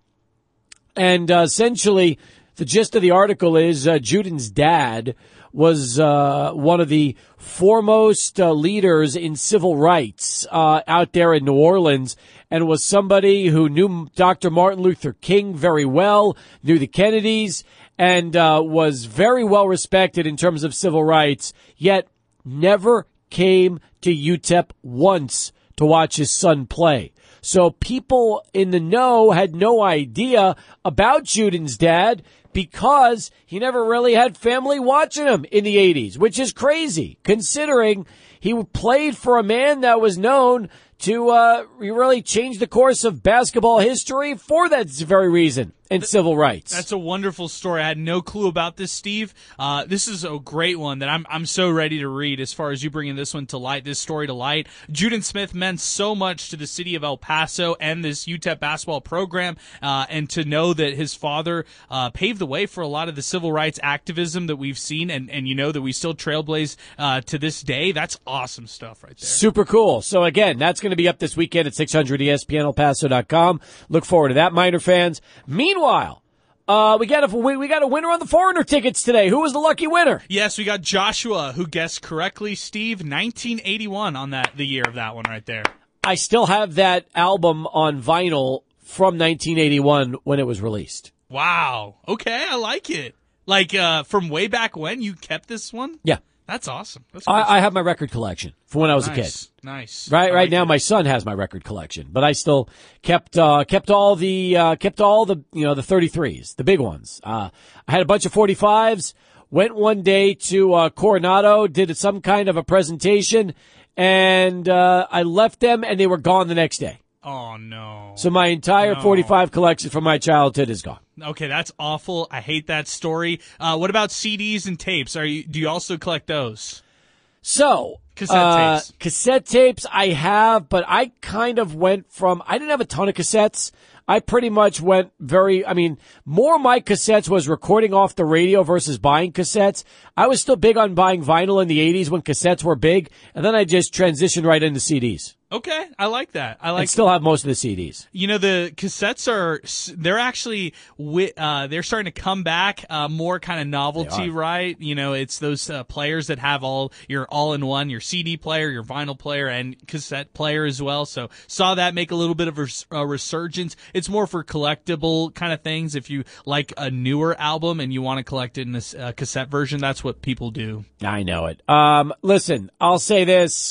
And essentially, the gist of the article is Juden's dad was one of the foremost leaders in civil rights out there in New Orleans, and was somebody who knew Dr. Martin Luther King very well, knew the Kennedys, and was very well respected in terms of civil rights, yet never came to UTEP once to watch his son play. So people in the know had no idea about Juden's dad because he never really had family watching him in the 80s, which is crazy considering he played for a man that was known to really change the course of basketball history for that very reason. And civil rights. That's a wonderful story. I had no clue about this, Steve. This is a great one that I'm so ready to read as far as you bringing this one to light, this story to light. Juden Smith meant so much to the city of El Paso and this UTEP basketball program, and to know that his father paved the way for a lot of the civil rights activism that we've seen and you know that we still trailblaze to this day. That's awesome stuff right there. Super cool. So again, that's going to be up this weekend at 600ESPNElPaso.com. Look forward to that, Miner fans. Meanwhile, we got a winner on the Foreigner tickets today. Who was the lucky winner? Yes, we got Joshua, who guessed correctly, Steve, 1981 on the year of that one right there. I still have that album on vinyl from 1981 when it was released. Wow. Okay, I like it. Like from way back when you kept this one? Yeah. That's awesome. I have my record collection from when I was a kid. Nice. Right now, my son has my record collection, but I still kept all the 33s, the big ones. I had a bunch of 45s. Went one day to Coronado, did some kind of a presentation, and I left them, and they were gone the next day. Oh, no. So my entire 45 collection from my childhood is gone. Okay, that's awful. I hate that story. What about CDs and tapes? Do you also collect those? So, cassette tapes I have, but I kind of went from, I didn't have a ton of cassettes. I pretty much went more of my cassettes was recording off the radio versus buying cassettes. I was still big on buying vinyl in the 80s when cassettes were big, and then I just transitioned right into CDs. Okay, I like that. I still have most of the CDs. You know, the cassettes they're actually, they're starting to come back, more kind of novelty, right? You know, it's those players that have your all-in-one, your CD player, your vinyl player, and cassette player as well. So saw that make a little bit of a resurgence. It's more for collectible kind of things. If you like a newer album and you want to collect it in this cassette version, that's what people do. I know it. Listen, I'll say this.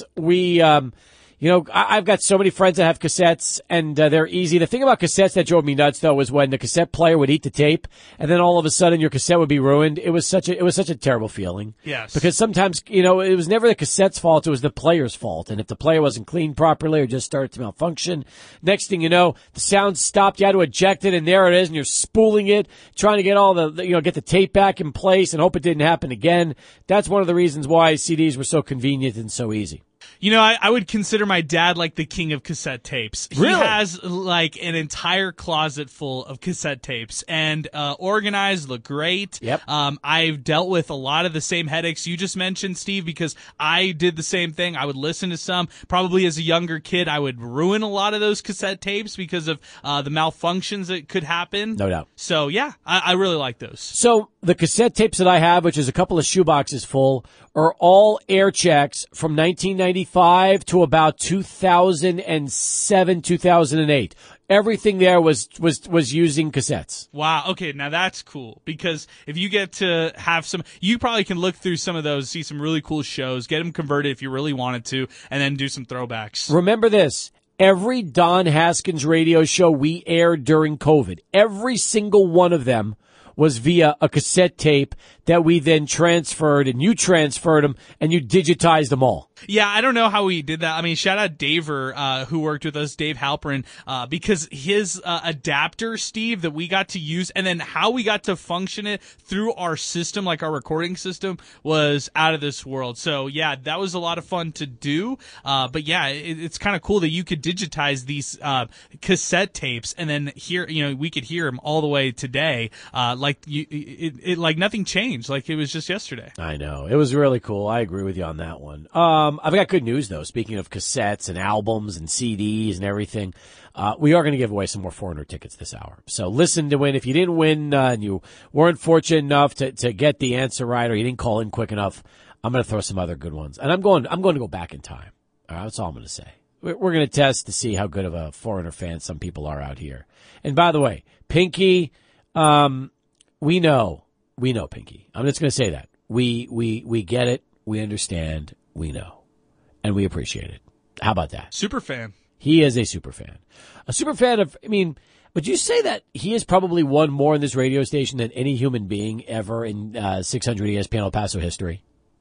I've got so many friends that have cassettes, and they're easy. The thing about cassettes that drove me nuts, though, was when the cassette player would eat the tape, and then all of a sudden your cassette would be ruined. It was such a terrible feeling. Yes. Because sometimes, it was never the cassette's fault, it was the player's fault. And if the player wasn't cleaned properly or just started to malfunction, next thing you know, the sound stopped, you had to eject it, and there it is, and you're spooling it, trying to get get the tape back in place and hope it didn't happen again. That's one of the reasons why CDs were so convenient and so easy. You know, I would consider my dad like the king of cassette tapes. Really? He has like an entire closet full of cassette tapes and organized, look great. Yep. I've dealt with a lot of the same headaches you just mentioned, Steve, because I did the same thing. I would listen to some. Probably as a younger kid, I would ruin a lot of those cassette tapes because of the malfunctions that could happen. No doubt. So, yeah, I really like those. So the cassette tapes that I have, which is a couple of shoeboxes full, are all air checks from 1995 to about 2007, 2008. Everything there was using cassettes. Wow. Okay. Now that's cool because if you get to have you probably can look through some of those, see some really cool shows, get them converted if you really wanted to, and then do some throwbacks. Remember this. Every Don Haskins radio show we aired during COVID, every single one of them was via a cassette tape that we then transferred, and you transferred them, and you digitized them all. Yeah, I don't know how we did that. I mean, shout out Daver, who worked with us, Dave Halperin, because his adapter, Steve, that we got to use, and then how we got to function it through our system, like our recording system, was out of this world. So, yeah, that was a lot of fun to do. But, yeah, it's kind of cool that you could digitize these cassette tapes, and then we could hear them all the way today, like nothing changed, like it was just yesterday. I know. It was really cool. I agree with you on that one. I've got good news, though. Speaking of cassettes and albums and CDs and everything, we are going to give away some more Foreigner tickets this hour. So listen to win. If you didn't win and you weren't fortunate enough to get the answer right, or you didn't call in quick enough, I'm going to throw some other good ones. And I'm going to go back in time. All right, that's all I'm going to say. We're going to test to see how good of a Foreigner fan some people are out here. And by the way, Pinky, we know Pinky. I'm just going to say that. We get it. We understand. We know. And we appreciate it. How about that? Super fan. He is a super fan. A super fan of, would you say that he has probably won more in this radio station than any human being ever in 600 ESPN El Paso history?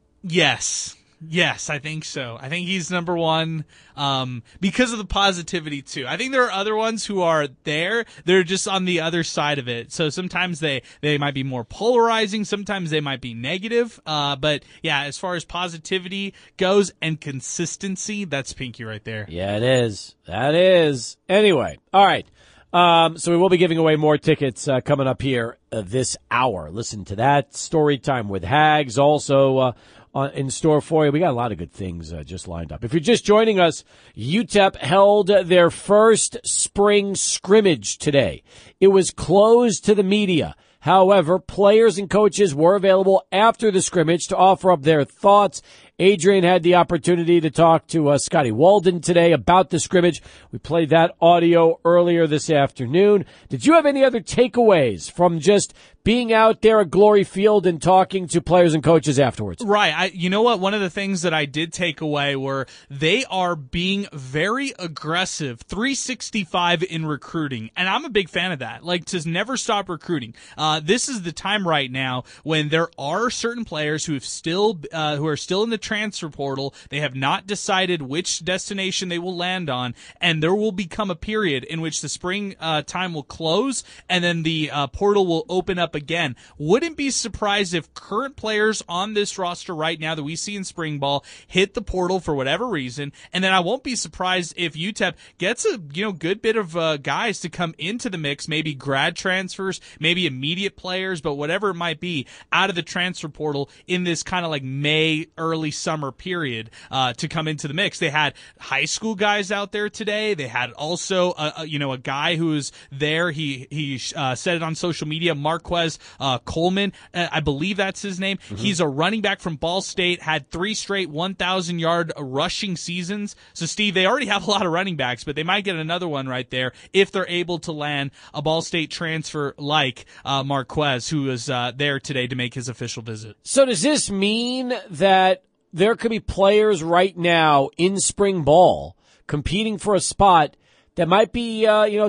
Yes, I think so. I think he's number one because of the positivity, too. I think there are other ones who are there. They're just on the other side of it. So sometimes they might be more polarizing. Sometimes they might be negative. But, yeah, as far as positivity goes and consistency, that's Pinky right there. Yeah, it is. That is. Anyway, all right. So we will be giving away more tickets coming up here this hour. Listen to that. Story time with Hags. Also in store for you. We got a lot of good things just lined up. If you're just joining us, UTEP held their first spring scrimmage today. It was closed to the media. However, players and coaches were available after the scrimmage to offer up their thoughts. Adrian had the opportunity to talk to Scotty Walden today about the scrimmage. We played that audio earlier this afternoon. Did you have any other takeaways from just being out there at Glory Field and talking to players and coaches afterwards? Right. You know what? One of the things that I did take away were they are being very aggressive, 365 in recruiting. And I'm a big fan of that. Like, to never stop recruiting. This is the time right now when there are certain players who are still in the transfer portal. They have not decided which destination they will land on, and there will become a period in which the spring time will close, and then the portal will open up again. Wouldn't be surprised if current players on this roster right now that we see in spring ball hit the portal for whatever reason, and then I won't be surprised if UTEP gets a good bit of guys to come into the mix, maybe grad transfers, maybe immediate players, but whatever it might be, out of the transfer portal in this kind of like May, early summer period to come into the mix. They had high school guys out there today. They had also a guy who was there. He said it on social media, Marquez Coleman, I believe that's his name. Mm-hmm. He's a running back from Ball State, had 3 straight 1,000-yard rushing seasons. So, Steve, they already have a lot of running backs, but they might get another one right there if they're able to land a Ball State transfer like Marquez, who was there today to make his official visit. So does this mean that there could be players right now in spring ball competing for a spot that might be,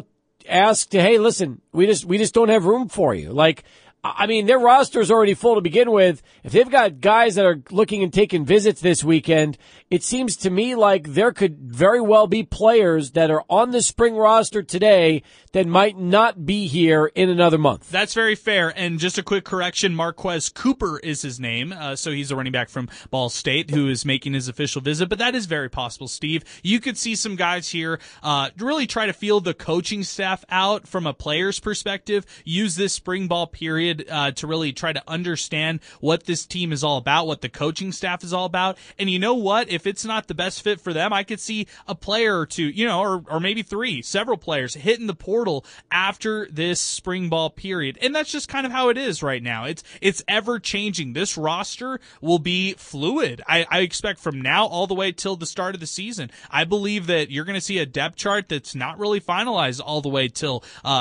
asked to, hey, listen, we just don't have room for you? Like, their roster is already full to begin with. If they've got guys that are looking and taking visits this weekend, it seems to me like there could very well be players that are on the spring roster today that might not be here in another month. That's very fair. And just a quick correction, Marquez Cooper is his name. So he's a running back from Ball State who is making his official visit. But that is very possible, Steve. You could see some guys here really try to feel the coaching staff out from a player's perspective, use this spring ball period to really try to understand what this team is all about, what the coaching staff is all about. And you know what? If it's not the best fit for them, I could see a player or two, or maybe 3, several players hitting the portal after this spring ball period. And that's just kind of how it is right now. It's ever changing. This roster will be fluid. I expect from now all the way till the start of the season. I believe that you're going to see a depth chart that's not really finalized all the way till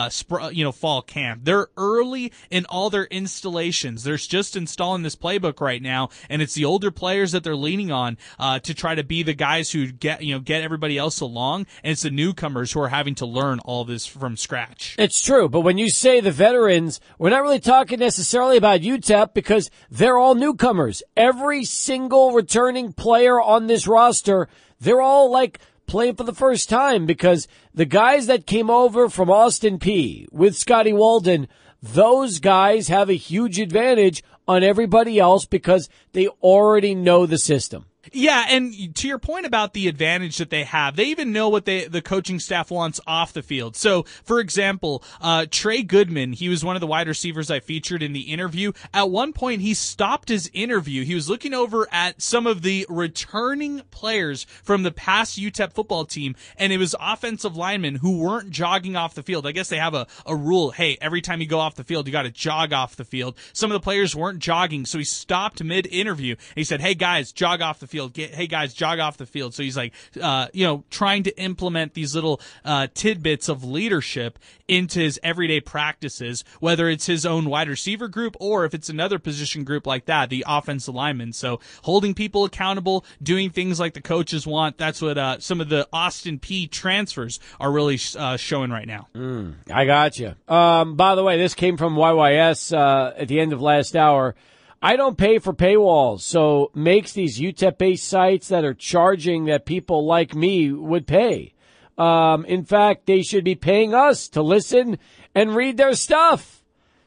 fall camp. They're early in all their installations. They're just installing this playbook right now, and it's the older players that they're leaning on to try to be the guys who get everybody else along, and it's the newcomers who are having to learn all this from from scratch. It's true, but when you say the veterans, we're not really talking necessarily about UTEP because they're all newcomers. Every single returning player on this roster, they're all like playing for the first time because the guys that came over from Austin Peay with Scotty Walden, those guys have a huge advantage on everybody else because they already know the system. Yeah, and to your point about the advantage that they have, they even know what the coaching staff wants off the field. So, for example, Trey Goodman, he was one of the wide receivers I featured in the interview. At one point, he stopped his interview. He was looking over at some of the returning players from the past UTEP football team, and it was offensive linemen who weren't jogging off the field. I guess they have a rule, hey, every time you go off the field, you got to jog off the field. Some of the players weren't jogging, so he stopped mid-interview. He said, hey, guys, jog off the field. Hey guys, jog off the field. So he's like, trying to implement these little tidbits of leadership into his everyday practices, whether it's his own wide receiver group or if it's another position group like that, the offensive linemen. So holding people accountable, doing things like the coaches want. That's what some of the Austin Peay transfers are really showing right now. I got you. By the way, this came from YYS at the end of last hour. I don't pay for paywalls, so makes these UTEP-based sites that are charging that people like me would pay. In fact, they should be paying us to listen and read their stuff.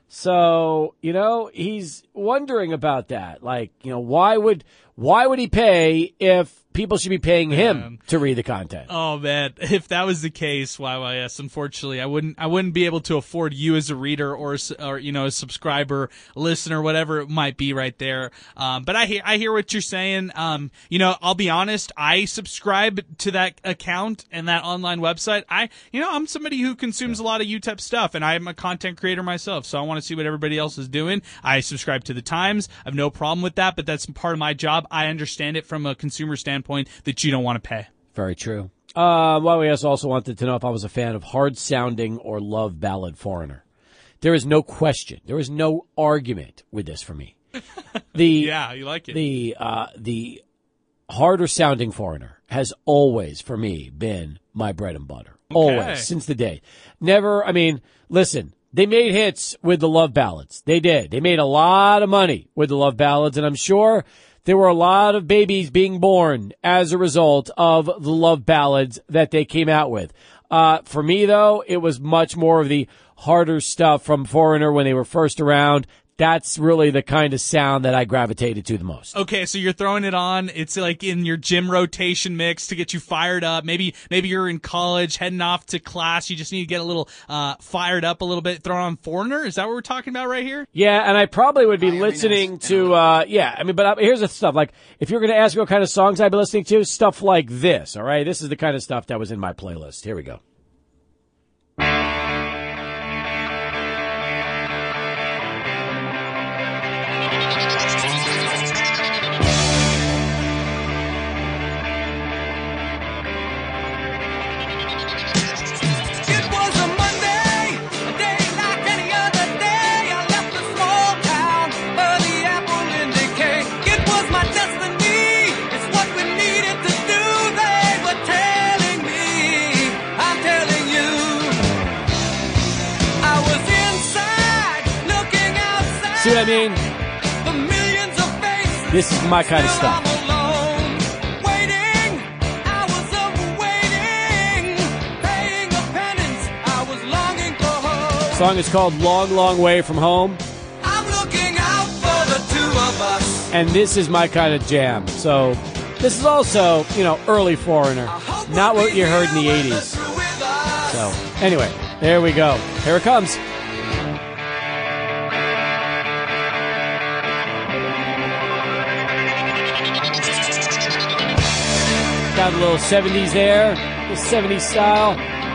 So, he's wondering about that. Like, why would he pay if people should be paying him to read the content? Oh man, if that was the case, YYS, unfortunately, I wouldn't be able to afford you as a reader or a subscriber, listener, whatever it might be right there. But I hear what you're saying. I'll be honest, I subscribe to that account and that online website. I'm somebody who consumes a lot of UTEP stuff, and I'm a content creator myself, so I want to see what everybody else is doing. I subscribe to the Times. I have no problem with that, but that's part of my job. I understand it from a consumer standpoint that you don't want to pay. Very true. YYS also wanted to know if I was a fan of hard-sounding or love ballad Foreigner. There is no question. There is no argument with this for me. Yeah, you like it. The harder-sounding Foreigner has always, for me, been my bread and butter. Okay. Always, since the day. Never, listen, they made hits with the love ballads. They did. They made a lot of money with the love ballads, and I'm sure there were a lot of babies being born as a result of the love ballads that they came out with. For me, though, it was much more of the harder stuff from Foreigner when they were first around. That's really the kind of sound that I gravitated to the most. Okay, so you're throwing it on. It's like in your gym rotation mix to get you fired up. Maybe you're in college heading off to class. You just need to get a little fired up a little bit. Throw on Foreigner. Is that what we're talking about right here? Yeah, and I probably would be listening to, but here's the stuff. Like, if you're going to ask me what kind of songs I'd be listening to, stuff like this, all right? This is the kind of stuff that was in my playlist. Here we go. See what I mean? This is my kind of stuff. The song is called Long, Long Way From Home. And this is my kind of jam. So this is also, early Foreigner. Not what you heard in the 80s. So anyway, there we go. Here it comes. Got a little 70s there, the 70s style.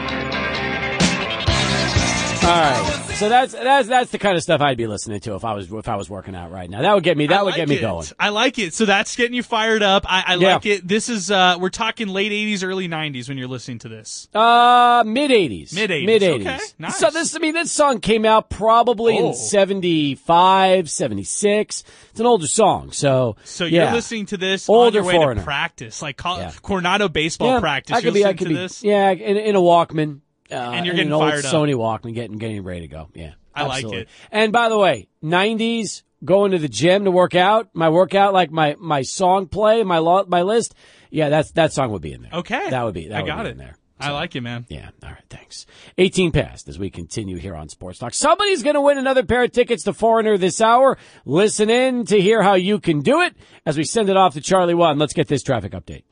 All right, so that's the kind of stuff I'd be listening to if I was working out right now. That would get me going. I like it. So that's getting you fired up. I like it. This is we're talking late 80s, early 90s when you're listening to this. Mid 80s. Mid 80s. Okay, nice. So this song came out probably in 75, 76. It's an older song, so you're listening to this older on your way Foreigner. To practice, like Coronado baseball practice. I could be this? Yeah, in a Walkman. and you're getting an old fired up. Sony Walkman getting ready to go. Yeah, I like absolutely. it. And by the way, 90s, going to the gym to work out, like my song play, my list. Yeah, that song would be in there. Okay. That would be in it. there. I like it, man. Yeah. All right. Thanks. 18 past as we continue here on Sports Talk. Somebody's going to win another pair of tickets to Foreigner this hour. Listen in to hear how you can do it as we send it off to Charlie 1. Let's get this traffic update.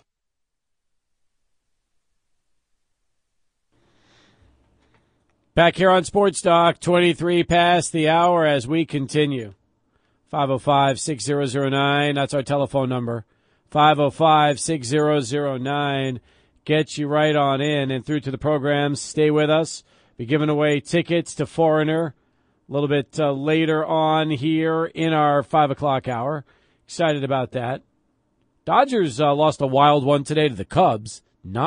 Back here on Sports Talk, 23 past the hour as we continue. 505-6009. That's our telephone number. 505-6009. Get you right on in and through to the program. Stay with us. Be giving away tickets to Foreigner a little bit later on here in our 5 o'clock hour. Excited about that. Dodgers lost a wild one today to the Cubs.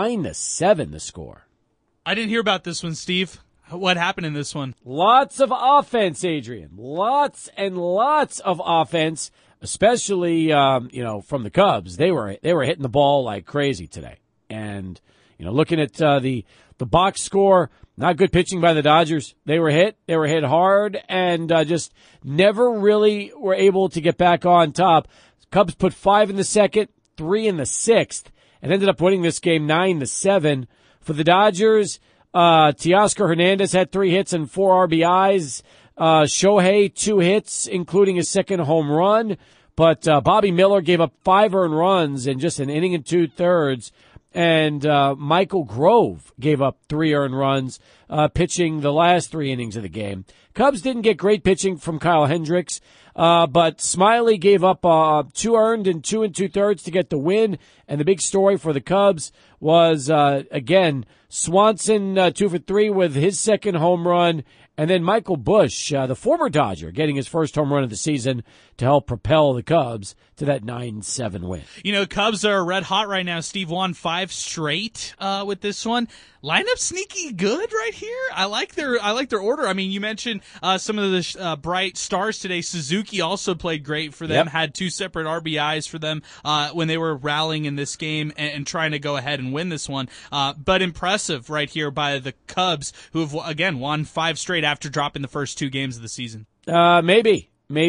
9-7 the score. I didn't hear about this one, Steve. What happened in this one? Lots of offense, Adrian. Lots and lots of offense, especially from the Cubs. They were hitting the ball like crazy today. And looking at the box score, not good pitching by the Dodgers. They were hit hard, and just never really were able to get back on top. Cubs put 5 in the second, 3 in the sixth, and ended up winning this game 9-7. For the Dodgers, Teoscar Hernandez had 3 hits and 4 RBIs. Shohei 2 hits, including his second home run. But Bobby Miller gave up 5 earned runs in just an inning and 2/3. And Michael Grove gave up 3 earned runs, pitching the last 3 innings of the game. Cubs didn't get great pitching from Kyle Hendricks, but Smiley gave up 2 earned and 2 2/3 to get the win. And the big story for the Cubs was, again, Swanson 2 for 3 with his second home run. And then Michael Busch, the former Dodger, getting his first home run of the season to help propel the Cubs to that 9-7 win. Cubs are red hot right now. Steve won 5 straight with this one. Lineup sneaky good right here. I like their order. I mean, you mentioned some of the bright stars today. Suzuki also played great for them. Yep. Had 2 separate RBIs for them when they were rallying in this game and trying to go ahead and win this one. But impressive right here by the Cubs, who have again won 5 straight after dropping the first 2 games of the season. Maybe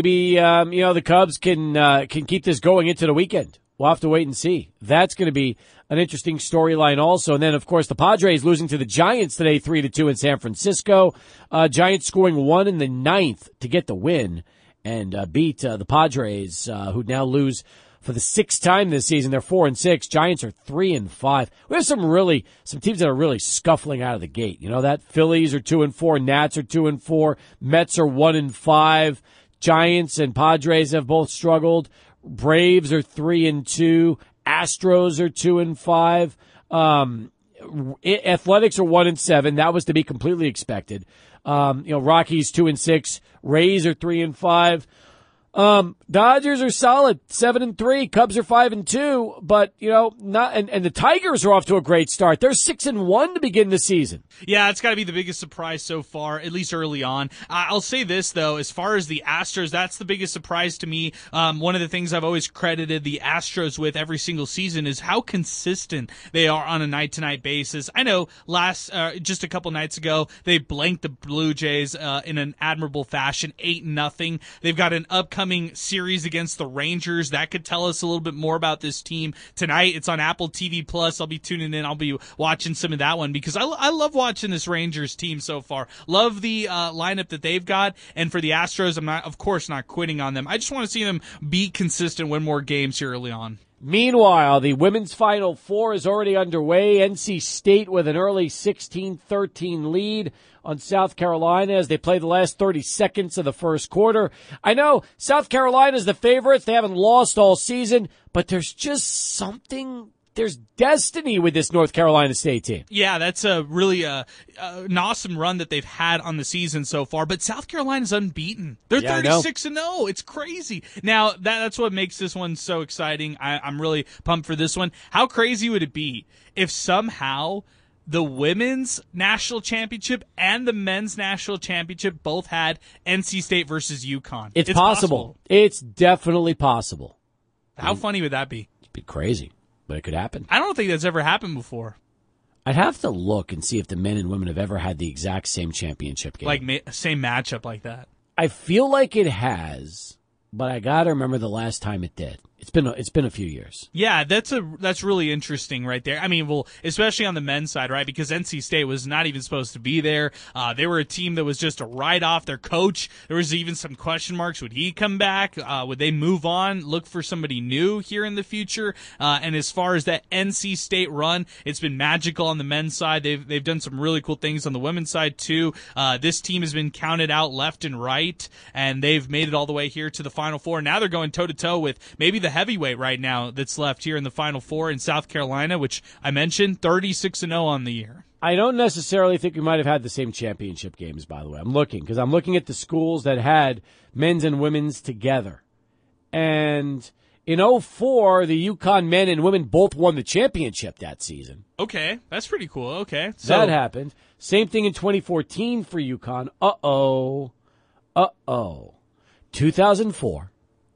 the Cubs can keep this going into the weekend. We'll have to wait and see. That's going to be an interesting storyline also. And then, of course, the Padres losing to the Giants today, 3-2 in San Francisco. Giants scoring 1 in the 9th to get the win and beat the Padres, who now lose for the 6th time this season. They're 4-6. Giants are 3-5. We have some teams that are really scuffling out of the gate. You know that? Phillies are 2-4. Nats are 2-4. Mets are 1-5. Giants and Padres have both struggled. Braves are 3-2. Astros are 2-5. Athletics are 1-7. That was to be completely expected. Rockies 2-6. Rays are 3-5. Dodgers are solid, 7-3. Cubs are 5-2, but and the Tigers are off to a great start. They're 6-1 to begin the season. Yeah, it's got to be the biggest surprise so far, at least early on. I'll say this though, as far as the Astros, that's the biggest surprise to me. One of the things I've always credited the Astros with every single season is how consistent they are on a night-to-night basis. I know just a couple nights ago they blanked the Blue Jays in an admirable fashion, 8-0. They've got an upcoming series against the Rangers. That could tell us a little bit more about this team. Tonight, it's on Apple TV Plus. I'll be tuning in. I'll be watching some of that one because I love watching this Rangers team so far. Love the lineup that they've got. And for the Astros, I'm of course not quitting on them. I just want to see them be consistent, win more games here early on. Meanwhile, the women's Final Four is already underway. NC State with an early 16-13 lead on South Carolina as they play the last 30 seconds of the first quarter. I know South Carolina's the favorites. They haven't lost all season, but there's just there's destiny with this North Carolina State team. Yeah, that's a really an awesome run that they've had on the season so far. But South Carolina's unbeaten. They're 36-0. It's crazy. Now, that's what makes this one so exciting. I'm really pumped for this one. How crazy would it be if somehow the women's national championship and the men's national championship both had NC State versus UConn? It's possible. It's definitely possible. How funny would that be? It'd be crazy. But it could happen. I don't think that's ever happened before. I'd have to look and see if the men and women have ever had the exact same championship game. Like same matchup like that. I feel like it has, but I gotta remember the last time it did. It's been a few years. Yeah, that's really interesting right there. I mean, well, especially on the men's side, right? Because NC State was not even supposed to be there. They were a team that was just a write-off. Their coach, there was even some question marks. Would he come back? Would they move on, look for somebody new here in the future? And as far as that NC State run, it's been magical on the men's side. They've done some really cool things on the women's side too. This team has been counted out left and right, and they've made it all the way here to the Final Four. Now they're going toe-to-toe with maybe the heavyweight right now that's left here in the Final Four in South Carolina, which I mentioned, 36-0 on the year. I don't necessarily think we might have had the same championship games, by the way. I'm looking at the schools that had men's and women's together. And in 2004, the UConn men and women both won the championship that season. Okay, that's pretty cool. Okay. So that happened. Same thing in 2014 for UConn. 2004,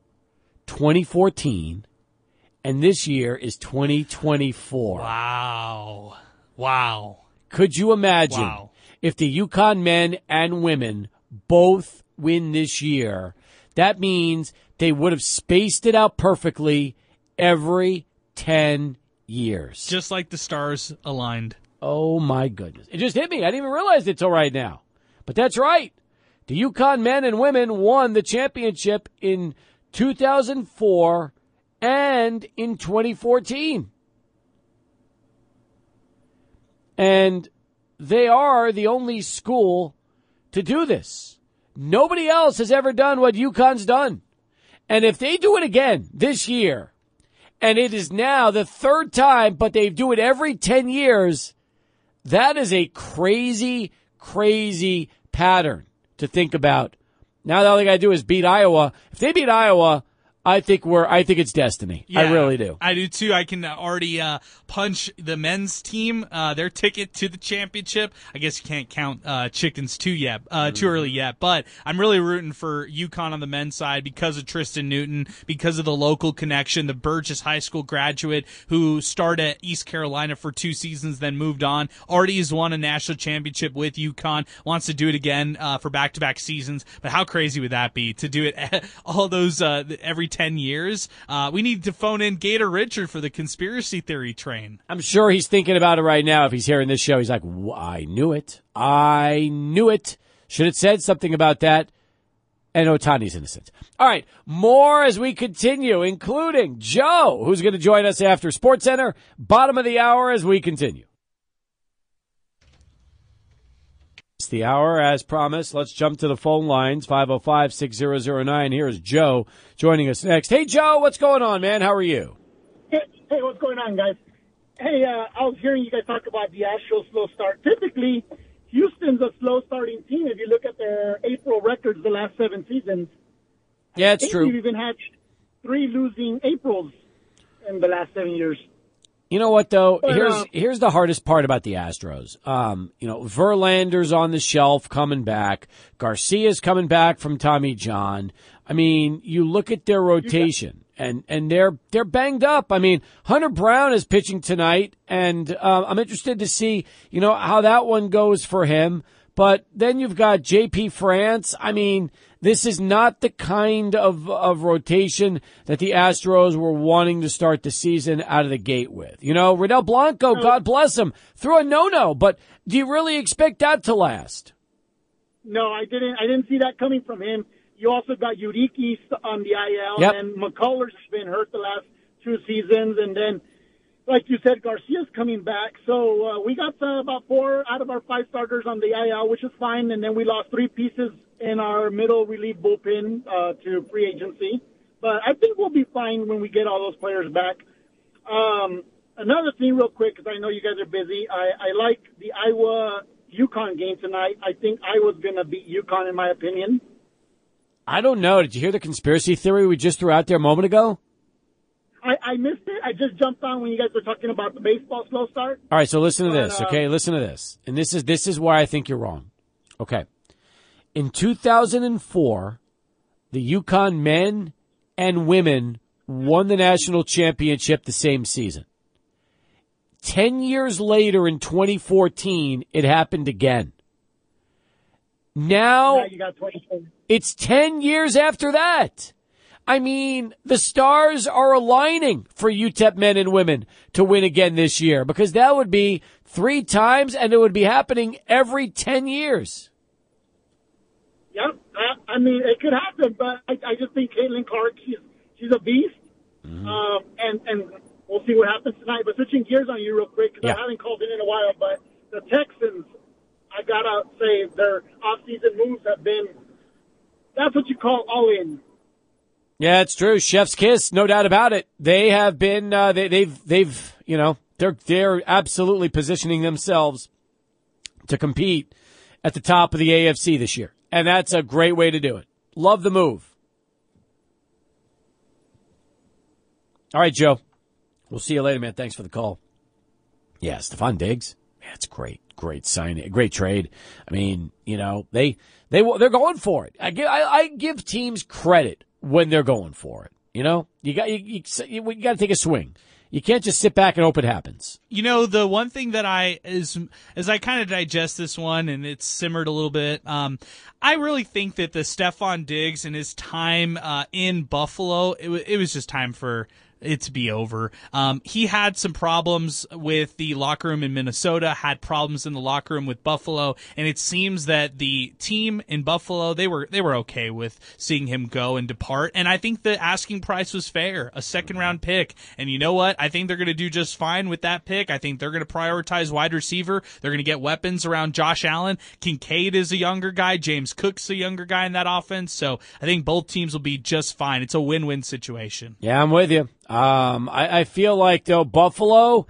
2014, and this year is 2024. Wow. Could you imagine if the UConn men and women both win this year? That means they would have spaced it out perfectly every 10 years. Just like the stars aligned. Oh, my goodness. It just hit me. I didn't even realize it till right now. But that's right. The UConn men and women won the championship in 2004 and in 2014. And they are the only school to do this. Nobody else has ever done what UConn's done. And if they do it again this year, and it is now the third time, but they do it every 10 years, that is a crazy, crazy pattern to think about. Now all they got to do is beat Iowa. If they beat Iowa, I think it's destiny. Yeah, I really do. I do too. I can already punch the men's team their ticket to the championship. I guess you can't count chickens too early yet, but I'm really rooting for UConn on the men's side because of Tristan Newton, because of the local connection, the Burgess High School graduate who started at East Carolina for 2 seasons, then moved on. Already has won a national championship with UConn, wants to do it again for back-to-back seasons. But how crazy would that be to do it all those every 10 years? We need to phone in Gator Richard for the conspiracy theory train. I'm sure he's thinking about it right now. If he's hearing this show, he's like, I knew it. Should have said something about that. And Otani's innocent. All right, more as we continue, including Joe, who's going to join us after SportsCenter. Bottom of the hour as we continue. It's the hour, as promised. Let's jump to the phone lines, 505-6009. Here's Joe joining us next. Hey, Joe, what's going on, man? How are you? Hey, what's going on, guys? Hey, I was hearing you guys talk about the Astros slow start. Typically, Houston's a slow-starting team. If you look at their April records the last 7 seasons. Yeah, it's true. We've even had 3 losing Aprils in the last 7 years. You know what, though? Here's the hardest part about the Astros. Verlander's on the shelf coming back. Garcia's coming back from Tommy John. I mean, you look at their rotation, and they're banged up. I mean, Hunter Brown is pitching tonight, and I'm interested to see, how that one goes for him. But then you've got J.P. France. I mean, this is not the kind of rotation that the Astros were wanting to start the season out of the gate with. Rodel Blanco, God bless him, threw a no-no. But do you really expect that to last? No, I didn't see that coming from him. You also got Urquidy on the IL, yep. And McCullers has been hurt the last 2 seasons. And then, like you said, Garcia's coming back. So we got about 4 out of our 5 starters on the IL, which is fine. And then we lost 3 pieces in our middle relief bullpen to free agency. But I think we'll be fine when we get all those players back. Another thing real quick, because I know you guys are busy. I like the Iowa-UConn game tonight. I think Iowa's going to beat UConn in my opinion. I don't know. Did you hear the conspiracy theory we just threw out there a moment ago? I missed it. I just jumped on when you guys were talking about the baseball slow start. All right, so listen to this, okay? Listen to this. And this is why I think you're wrong. Okay. In 2004, the UConn men and women won the national championship the same season. 10 years later in 2014, it happened again. Now you got 24. It's 10 years after that. I mean, the stars are aligning for UTEP men and women to win again this year, because that would be 3 times, and it would be happening every 10 years. Yep. I mean, it could happen, but I just think Caitlin Clark, she's a beast. And we'll see what happens tonight. But switching gears on you real quick, because I haven't called in a while, but the Texans, I got to say, their off-season moves have been, that's what you call all in. Yeah, it's true. Chef's kiss, no doubt about it. They have been, they've, you know, they're absolutely positioning themselves to compete at the top of the AFC this year. And that's a great way to do it. Love the move. All right, Joe. We'll see you later, man. Thanks for the call. Yeah, Stephon Diggs. Yeah, it's great. Great signing. Great trade. I mean, you know, they're going for it. I give teams credit when they're going for it. You know, you got to take a swing. You can't just sit back and hope it happens. You know, the one thing that as I kind of digest this one and it's simmered a little bit, I really think that the Stephon Diggs and his time in Buffalo, it was just time for it to be over. He had some problems with the locker room in Minnesota, had problems in the locker room with Buffalo, and it seems that the team in Buffalo, they were okay with seeing him go and depart. And I think the asking price was fair, a second-round pick. And you know what? I think they're going to do just fine with that pick. I think they're going to prioritize wide receiver. They're going to get weapons around Josh Allen. Kincaid is a younger guy. James Cook's a younger guy in that offense. So I think both teams will be just fine. It's a win-win situation. Yeah, I'm with you. I feel like, though, Buffalo,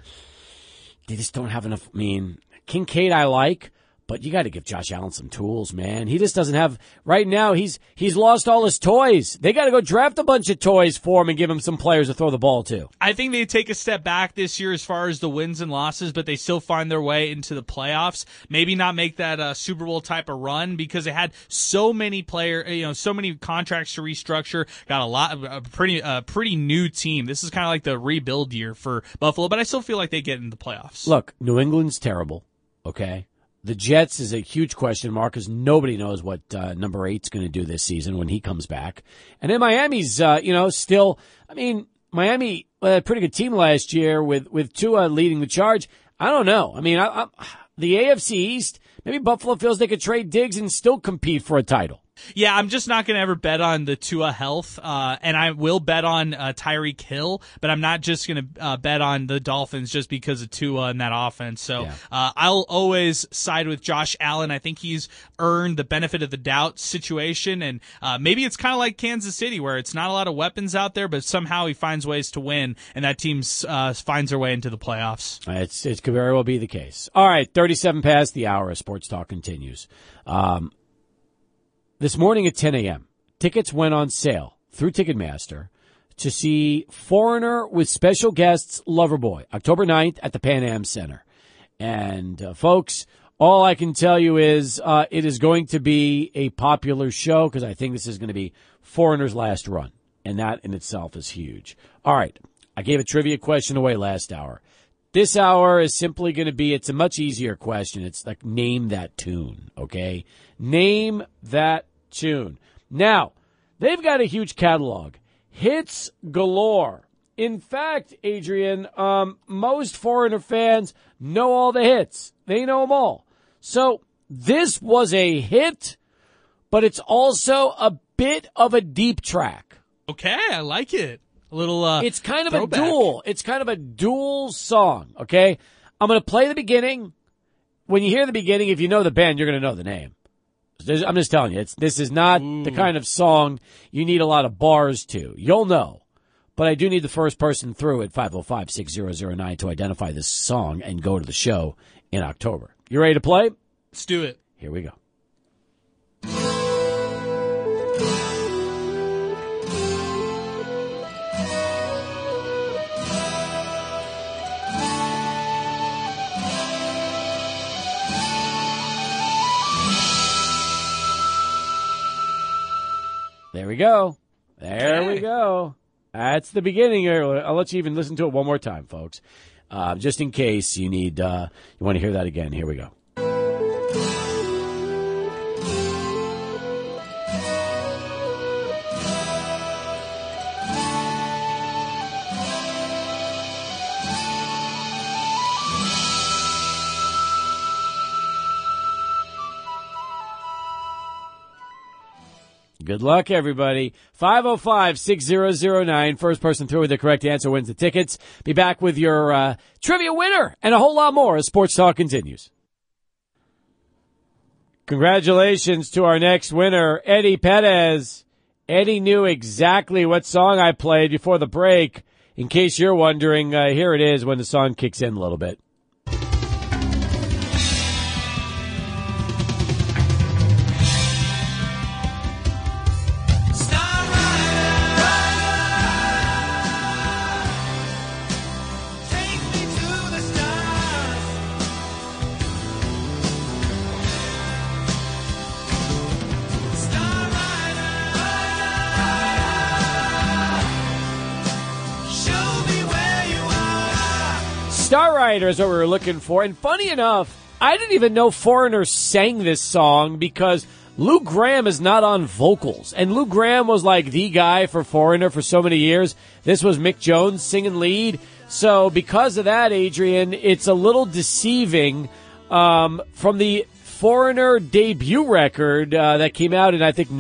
they just don't have enough. I mean, Kincaid I like, but you got to give Josh Allen some tools, man. He just doesn't have, right now, he's lost all his toys. They got to go draft a bunch of toys for him and give him some players to throw the ball to. I think they take a step back this year as far as the wins and losses, but they still find their way into the playoffs. Maybe not make that Super Bowl type of run because they had so many so many contracts to restructure. Got a pretty new team. This is kind of like the rebuild year for Buffalo, but I still feel like they get in the playoffs. Look, New England's terrible, okay? The Jets is a huge question mark because nobody knows what number 8's going to do this season when he comes back. And then Miami's, still, I mean, Miami had a pretty good team last year with Tua leading the charge. I don't know. I mean, the AFC East, maybe Buffalo feels they could trade Diggs and still compete for a title. Yeah, I'm just not going to ever bet on the Tua health, and I will bet on Tyreek Hill, but I'm not just going to bet on the Dolphins just because of Tua and that offense. So I'll always side with Josh Allen. I think he's earned the benefit of the doubt situation, and maybe it's kind of like Kansas City where it's not a lot of weapons out there, but somehow he finds ways to win, and that team finds their way into the playoffs. It could very well be the case. All right, 37 past the hour. Sports Talk continues. This morning at 10 a.m., tickets went on sale through Ticketmaster to see Foreigner with special guests Loverboy, October 9th at the Pan Am Center. And, folks, all I can tell you is it is going to be a popular show because I think this is going to be Foreigner's last run, and that in itself is huge. All right, I gave a trivia question away last hour. This hour is simply going to be, it's a much easier question. It's like, name that tune, okay? Name that tune. Now, they've got a huge catalog. Hits galore. In fact, Adrian, most Foreigner fans know all the hits. They know them all. So, this was a hit, but it's also a bit of a deep track. Okay, I like it. A little it's kind of throwback. a dual. It's kind of a dual song, okay? I'm going to play the beginning. When you hear the beginning, if you know the band, you're going to know the name. I'm just telling you, this is not the kind of song you need a lot of bars to. You'll know. But I do need the first person through at 505-6009 to identify this song and go to the show in October. You ready to play? Let's do it. Here we go. There we go. There we go. That's the beginning. I'll let you even listen to it one more time, folks. just in case you need you want to hear that again. Here we go. Good luck, everybody. 505-6009. First person through with the correct answer wins the tickets. Be back with your trivia winner and a whole lot more as Sports Talk continues. Congratulations to our next winner, Eddie Perez. Eddie knew exactly what song I played before the break. In case you're wondering, here it is when the song kicks in a little bit. Star Rider is what we were looking for. And funny enough, I didn't even know Foreigner sang this song because Lou Gramm is not on vocals. And Lou Gramm was like the guy for Foreigner for so many years. This was Mick Jones singing lead. So because of that, Adrian, it's a little deceiving from the Foreigner debut record that came out in, I think,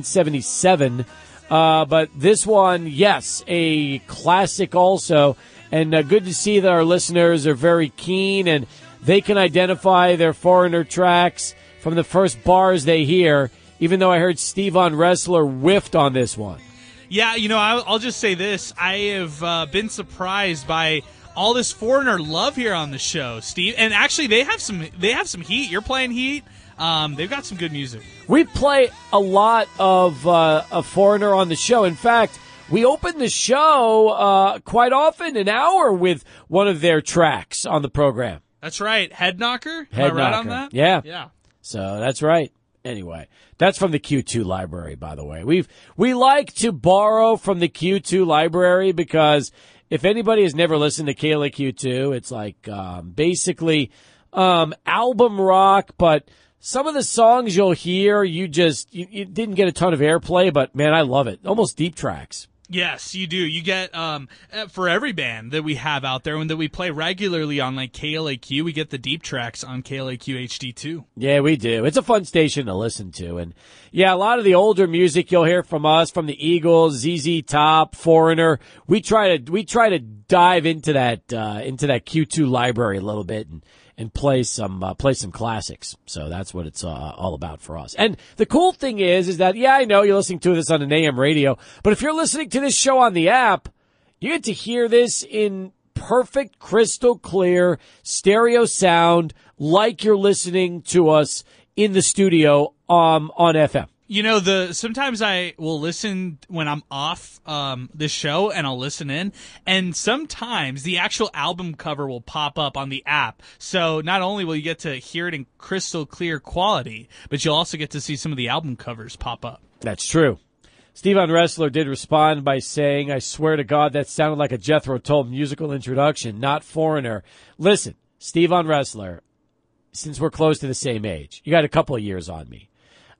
1977. But this one, yes, a classic also. And good to see that our listeners are very keen and they can identify their Foreigner tracks from the first bars they hear, even though I heard Stevan Wrestler whiffed on this one. Yeah, I'll just say this. I have been surprised by all this Foreigner love here on the show, Steve. And actually, they have some heat. You're playing heat. They've got some good music. We play a lot of Foreigner on the show. In fact, we open the show quite often, an hour with one of their tracks on the program. That's right. Head Knocker? Head Am I right Knocker. on that? Yeah. Yeah. So that's right. Anyway, that's from the Q2 library, by the way. We like to borrow from the Q2 library because if anybody has never listened to KLAQ2, it's like basically album rock, but some of the songs you'll hear, you didn't get a ton of airplay, but man, I love it. Almost deep tracks. Yes, you do. You get, for every band that we have out there and that we play regularly on like KLAQ, we get the deep tracks on KLAQ HD2. Yeah, we do. It's a fun station to listen to. And yeah, a lot of the older music you'll hear from us, from the Eagles, ZZ Top, Foreigner. We try to dive into that Q2 library a little bit and play some classics. So that's what it's all about for us. And the cool thing is that, yeah, I know you're listening to this on an AM radio, but if you're listening to this show on the app, you get to hear this in perfect, crystal clear stereo sound like you're listening to us in the studio on FM. Sometimes I will listen when I'm off this show, and I'll listen in, and sometimes the actual album cover will pop up on the app. So not only will you get to hear it in crystal clear quality, but you'll also get to see some of the album covers pop up. That's true. Stevan Wrestler did respond by saying, I swear to God, that sounded like a Jethro Tull musical introduction, not Foreigner. Listen, Stevan Wrestler, since we're close to the same age, you got a couple of years on me.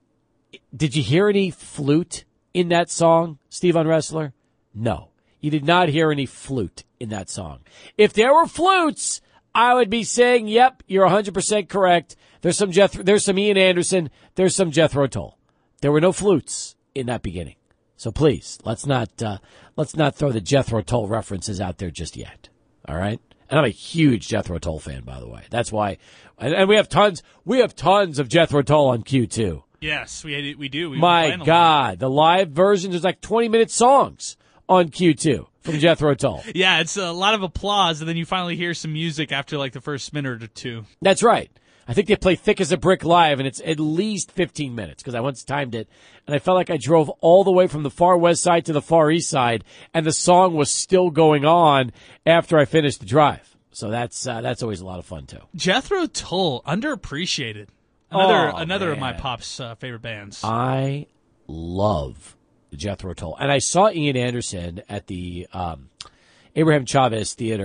Did you hear any flute in that song, Stevan Wrestler? No. You did not hear any flute in that song. If there were flutes, I would be saying, yep, you're 100% correct. There's some Ian Anderson, there's some Jethro Tull. There were no flutes in that beginning. So please, let's not throw the Jethro Tull references out there just yet. All right? And I'm a huge Jethro Tull fan, by the way. That's why, and we have tons of Jethro Tull on Q2. Yes, we do. My God, the live version, there's like 20-minute songs on Q2 from Jethro Tull. Yeah, it's a lot of applause, and then you finally hear some music after like the first minute or two. That's right. I think they play Thick as a Brick live, and it's at least 15 minutes because I once timed it, and I felt like I drove all the way from the far west side to the far east side, and the song was still going on after I finished the drive. So that's always a lot of fun, too. Jethro Tull, underappreciated. Another of my pop's favorite bands. I love Jethro Tull. And I saw Ian Anderson at the Abraham Chavez Theater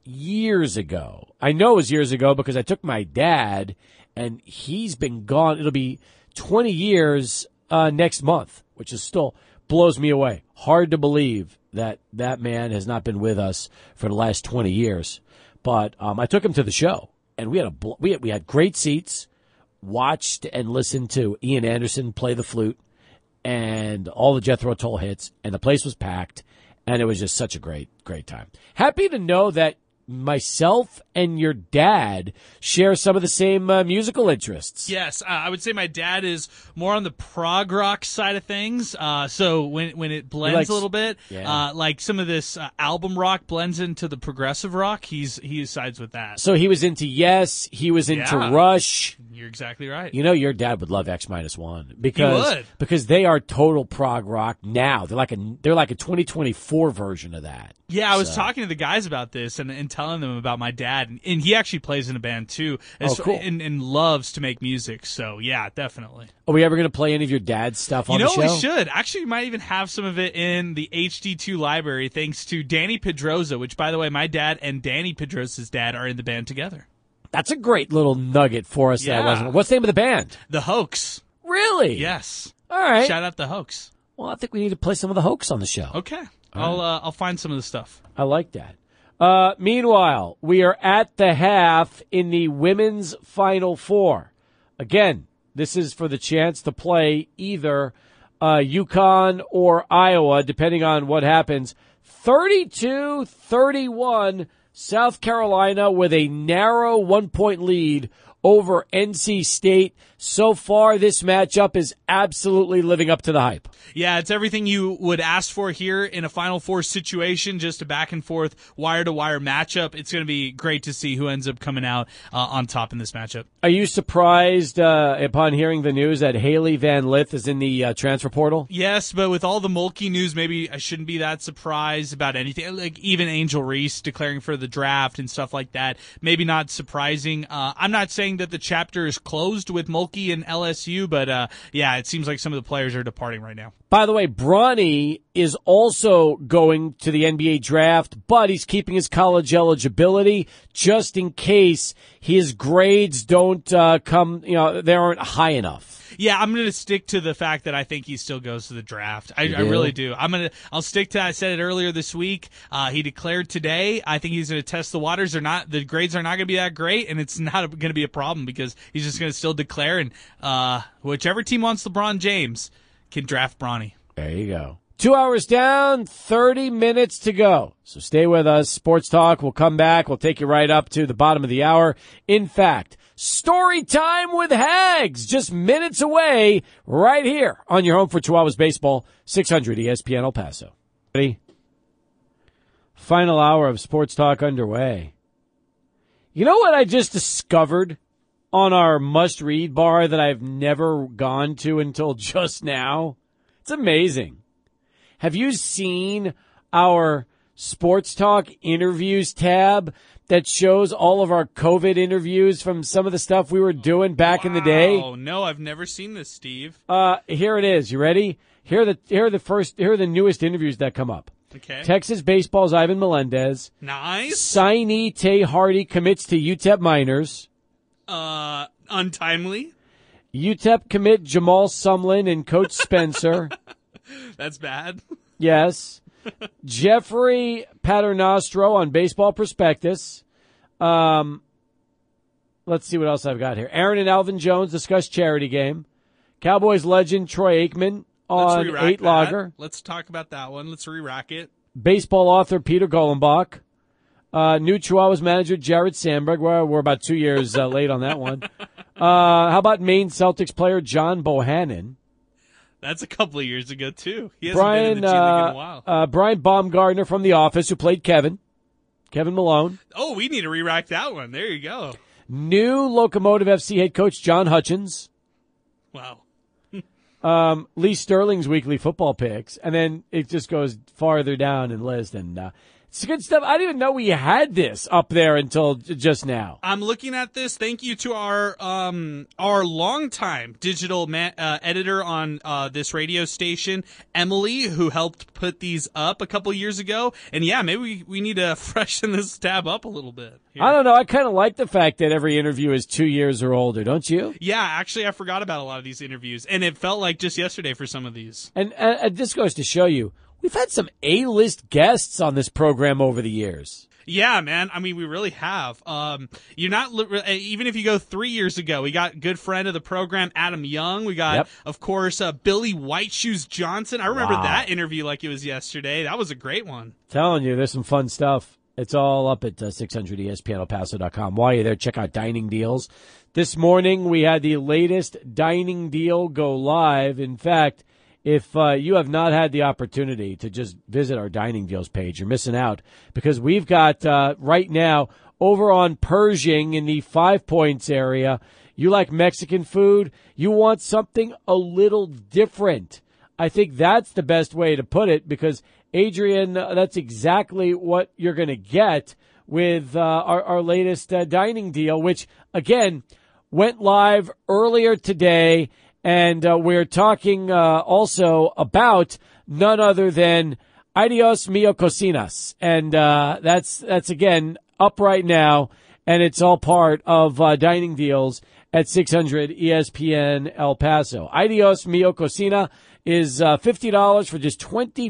years ago. I know it was years ago because I took my dad, and he's been gone. It'll be 20 years next month, which is still blows me away. Hard to believe that that man has not been with us for the last 20 years. But I took him to the show, and we had great seats, watched and listened to Ian Anderson play the flute and all the Jethro Tull hits, and the place was packed, and it was just such a great time. Happy to know that myself and your dad share some of the same musical interests. Yes, I would say my dad is more on the prog rock side of things. So when it blends a little bit, like some of this album rock blends into the progressive rock, he sides with that. So he was into Yes, he was into Rush. You're exactly right. You know, your dad would love X-1 He would. because they are total prog rock now. They're like a 2024 version of that. Yeah, I was talking to the guys about this and telling them about my dad, and he actually plays in a band too, cool. and loves to make music. So yeah, definitely. Are we ever going to play any of your dad's stuff on the show? We should. Actually, we might even have some of it in the HD2 library, thanks to Danny Pedrosa, which, by the way, my dad and Danny Pedrosa's dad are in the band together. That's a great little nugget for us. Yeah. That wasn't. What's the name of the band? The Hoax. Really? Yes. All right. Shout out the Hoax. Well, I think we need to play some of the Hoax on the show. Okay. I'll find some of the stuff. I like that. Meanwhile, we are at the half in the women's Final Four. Again, this is for the chance to play either UConn or Iowa, depending on what happens. 32-31, South Carolina with a narrow 1-point lead over NC State. So far, this matchup is absolutely living up to the hype. Yeah, it's everything you would ask for here in a Final Four situation, just a back-and-forth, wire-to-wire matchup. It's going to be great to see who ends up coming out on top in this matchup. Are you surprised upon hearing the news that Haley Van Lith is in the transfer portal? Yes, but with all the Mulkey news, maybe I shouldn't be that surprised about anything. Like even Angel Reese declaring for the draft and stuff like that, maybe not surprising. I'm not saying that the chapter is closed with Mulkey and LSU, but yeah, it seems like some of the players are departing right now. By the way, Bronny is also going to the NBA draft, but he's keeping his college eligibility just in case his grades don't come, they aren't high enough. Yeah, I'm going to stick to the fact that I think he still goes to the draft. I really do. I'll stick to that. I said it earlier this week. He declared today. I think he's going to test the waters. The grades are not going to be that great, and it's not going to be a problem because he's just going to still declare. And whichever team wants LeBron James can draft Bronny. There you go. 2 hours down, 30 minutes to go. So stay with us. Sports Talk will come back. We'll take you right up to the bottom of the hour. In fact, story time with Hags, just minutes away, right here on your home for Chihuahuas baseball, 600 ESPN El Paso. Ready? Final hour of Sports Talk underway. You know what I just discovered on our must-read bar that I've never gone to until just now? It's amazing. Have you seen our Sports Talk interviews tab that shows all of our COVID interviews from some of the stuff we were doing back in the day? Oh, no, I've never seen this, Steve. Here it is. You ready? Here are the newest interviews that come up. Okay. Texas baseball's Ivan Melendez. Nice. Signee Tay Hardy commits to UTEP Miners. Untimely. UTEP commit Jamal Sumlin and Coach Spencer. That's bad. Yes. Jeffrey Paternostro on Baseball Prospectus. Let's see what else I've got here. Aaron and Alvin Jones discuss charity game. Cowboys legend Troy Aikman on 8 Lager. Let's talk about that one. Let's re-rack it. Baseball author Peter Gollenbach. New Chihuahuas manager Jared Sandberg. We're about 2 years late on that one. How about Maine Celtics player John Bohannon? That's a couple of years ago, too. He hasn't been in the G League in a while. Brian Baumgartner from The Office, who played Kevin Malone. Oh, we need to re-rack that one. There you go. New Locomotive FC head coach John Hutchins. Wow. Lee Sterling's weekly football picks. And then it just goes farther down in the list. And It's good stuff. I didn't even know we had this up there until just now. I'm looking at this. Thank you to our longtime digital editor on this radio station, Emily, who helped put these up a couple years ago. And yeah, maybe we need to freshen this tab up a little bit. Here. I don't know. I kind of like the fact that every interview is 2 years or older, don't you? Yeah, actually, I forgot about a lot of these interviews, and it felt like just yesterday for some of these. And this goes to show you, we've had some A-list guests on this program over the years. Yeah, man. I mean, we really have. You're not even if you go 3 years ago, we got good friend of the program, Adam Young. We got, of course, Billy White Shoes Johnson. I remember that interview like it was yesterday. That was a great one. Telling you, there's some fun stuff. It's all up at 600ESPNElPaso.com. While you're there, check out Dining Deals. This morning, we had the latest dining deal go live. In fact, if you have not had the opportunity to just visit our Dining Deals page, you're missing out, because we've got right now over on Pershing in the 5 Points area. You like Mexican food? You want something a little different. I think that's the best way to put it, because Adrian, that's exactly what you're going to get with our latest dining deal, which, again, went live earlier today. And we're talking also about none other than Adios Mio Cocinas. And that's again, up right now, and it's all part of Dining Deals at 600 ESPN El Paso. Adios Mio Cocina is $50 for just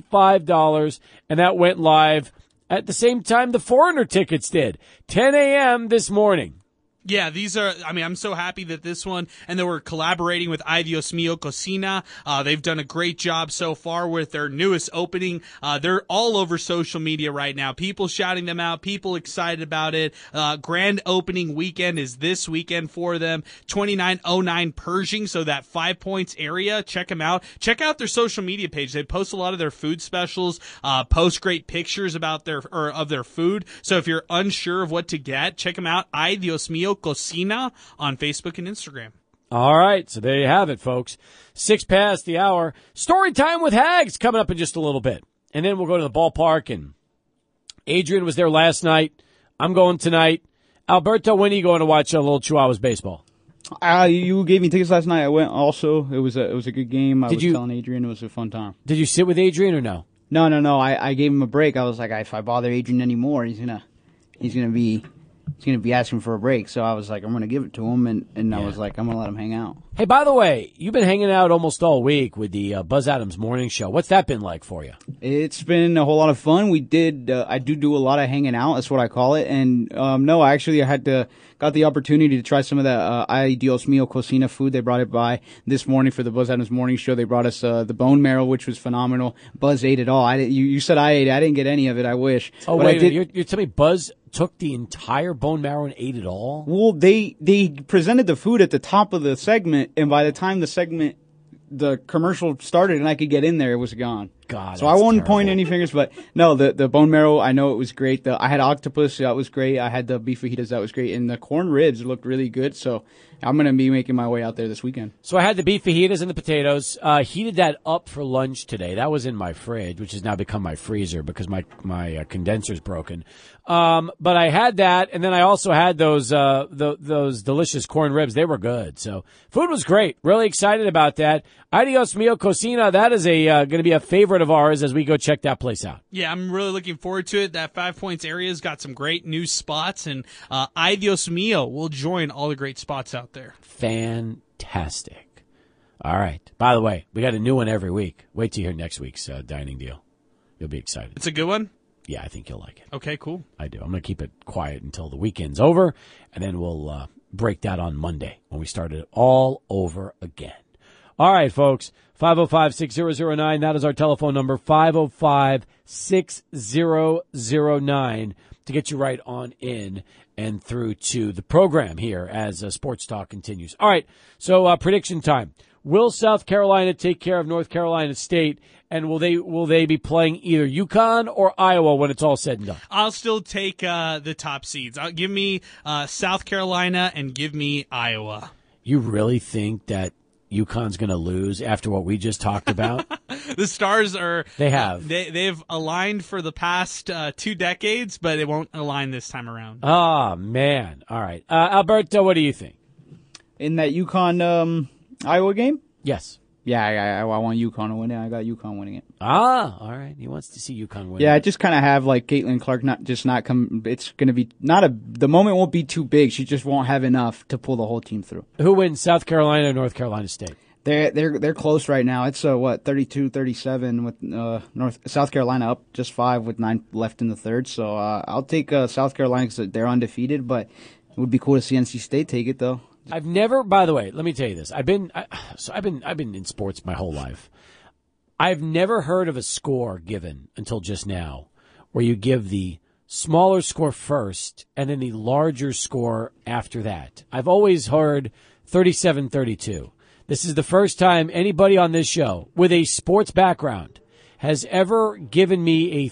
$25, and that went live at the same time the Foreigner tickets did, 10 a.m. this morning. Yeah, these are, I mean, I'm so happy that this one, and that we're collaborating with Adios Mio Cocina. They've done a great job so far with their newest opening. They're all over social media right now. People shouting them out, people excited about it. Grand opening weekend is this weekend for them. 2909 Pershing, so that 5 Points area. Check them out. Check out their social media page. They post a lot of their food specials, post great pictures about of their food. So if you're unsure of what to get, check them out. Adios Mio Cocina on Facebook and Instagram. All right, so there you have it, folks. 6 past the hour. Story time with Hags coming up in just a little bit. And then we'll go to the ballpark, and Adrian was there last night. I'm going tonight. Alberto, when are you going to watch a little Chihuahuas baseball? You gave me tickets last night. I went also. It was a good game. I was telling Adrian it was a fun time. Did you sit with Adrian or no? No. I gave him a break. I was like, if I bother Adrian anymore, he's gonna be asking for a break. So I was like, I'm going to give it to him, and I was like, I'm going to let him hang out. Hey, by the way, you've been hanging out almost all week with the Buzz Adams Morning Show. What's that been like for you? It's been a whole lot of fun. We did, I do a lot of hanging out. That's what I call it. And, no, I got the opportunity to try some of that, Adios Mio Cocina food. They brought it by this morning for the Buzz Adams Morning Show. They brought us, the bone marrow, which was phenomenal. Buzz ate it all. You said I ate it. I didn't get any of it. I wish. Oh, but wait a minute. You're telling me Buzz took the entire bone marrow and ate it all? Well, they presented the food at the top of the segment, and by the time the commercial started and I could get in there, it was gone. God, so I won't point any fingers, but no, the bone marrow, I know it was great. I had octopus, that was great. I had the beef fajitas, that was great. And the corn ribs looked really good, so I'm going to be making my way out there this weekend. So I had the beef fajitas and the potatoes. Heated that up for lunch today. That was in my fridge, which has now become my freezer because my condenser's broken. But I had that, and then I also had those delicious corn ribs. They were good. So food was great. Really excited about that. Adios Mio Cocina, that is going to be a favorite of ours as we go check that place out. Yeah, I'm really looking forward to it. That 5 Points area's got some great new spots, and Adios Mio will join all the great spots out there. Fantastic. All right. By the way, we got a new one every week. Wait till you hear next week's dining deal. You'll be excited. It's a good one? Yeah, I think you'll like it. Okay, cool. I do. I'm going to keep it quiet until the weekend's over, and then we'll break that on Monday when we start it all over again. All right, folks, 505-6009. That is our telephone number, 505-6009, to get you right on in and through to the program here as Sports Talk continues. All right, so prediction time. Will South Carolina take care of North Carolina State, and will they be playing either UConn or Iowa when it's all said and done? I'll still take the top seeds. Give me South Carolina and give me Iowa. You really think that UConn's going to lose after what we just talked about? The stars are they've aligned for the past 2 decades, but it won't align this time around. Oh man! All right, Alberto, what do you think in that UConn Iowa game? Yes. Yeah, I want UConn to win it. I got UConn winning it. Ah, all right. He wants to see UConn win. Yeah, I just kind of have like Caitlin Clark not come. It's going to be the moment won't be too big. She just won't have enough to pull the whole team through. Who wins, South Carolina or North Carolina State? They're close right now. It's 32-37 with South Carolina up just 5 with 9 left in the third. So I'll take South Carolina because they're undefeated. But it would be cool to see NC State take it though. I've never, by the way, let me tell you this. I've been in sports my whole life. I've never heard of a score given until just now where you give the smaller score first and then the larger score after that. I've always heard 37-32. This is the first time anybody on this show with a sports background has ever given me a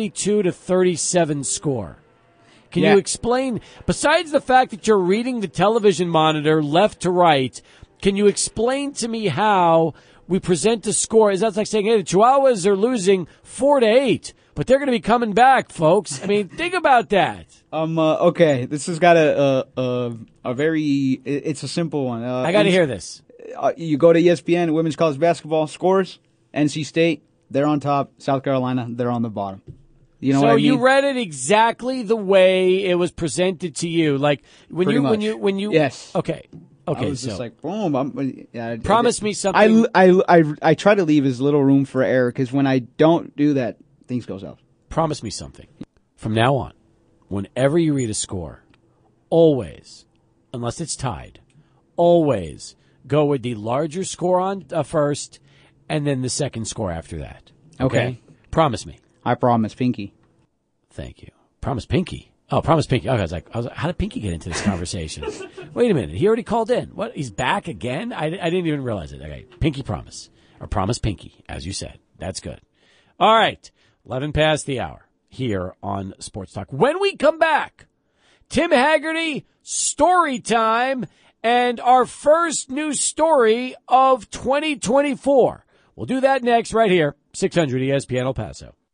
32-37 score. Can you explain, besides the fact that you're reading the television monitor left to right, can you explain to me how we present a score? Is that like saying, hey, the Chihuahuas are losing 4-8, but they're going to be coming back, folks? I mean, think about that. Okay, this has got a very, it's a simple one. I got to hear this. You go to ESPN, women's college basketball scores, NC State, they're on top, South Carolina, they're on the bottom. You know what I mean? You read it exactly the way it was presented to you, like when you. Yes. Okay. I was just like, boom. Promise me something. I try to leave as little room for error because when I don't do that, things go south. Promise me something. From now on, whenever you read a score, always, unless it's tied, always go with the larger score on first, and then the second score after that. Okay. Promise me. I promise, Pinky. Thank you. Promise Pinky. Oh, Promise Pinky. Okay, I was like, how did Pinky get into this conversation? Wait a minute. He already called in. What? He's back again? I didn't even realize it. Okay. Pinky Promise. Or Promise Pinky, as you said. That's good. All right. 11 past the hour here on Sports Talk. When we come back, Tim Haggerty, story time, and our first news story of 2024. We'll do that next right here, 600 ESPN El Paso.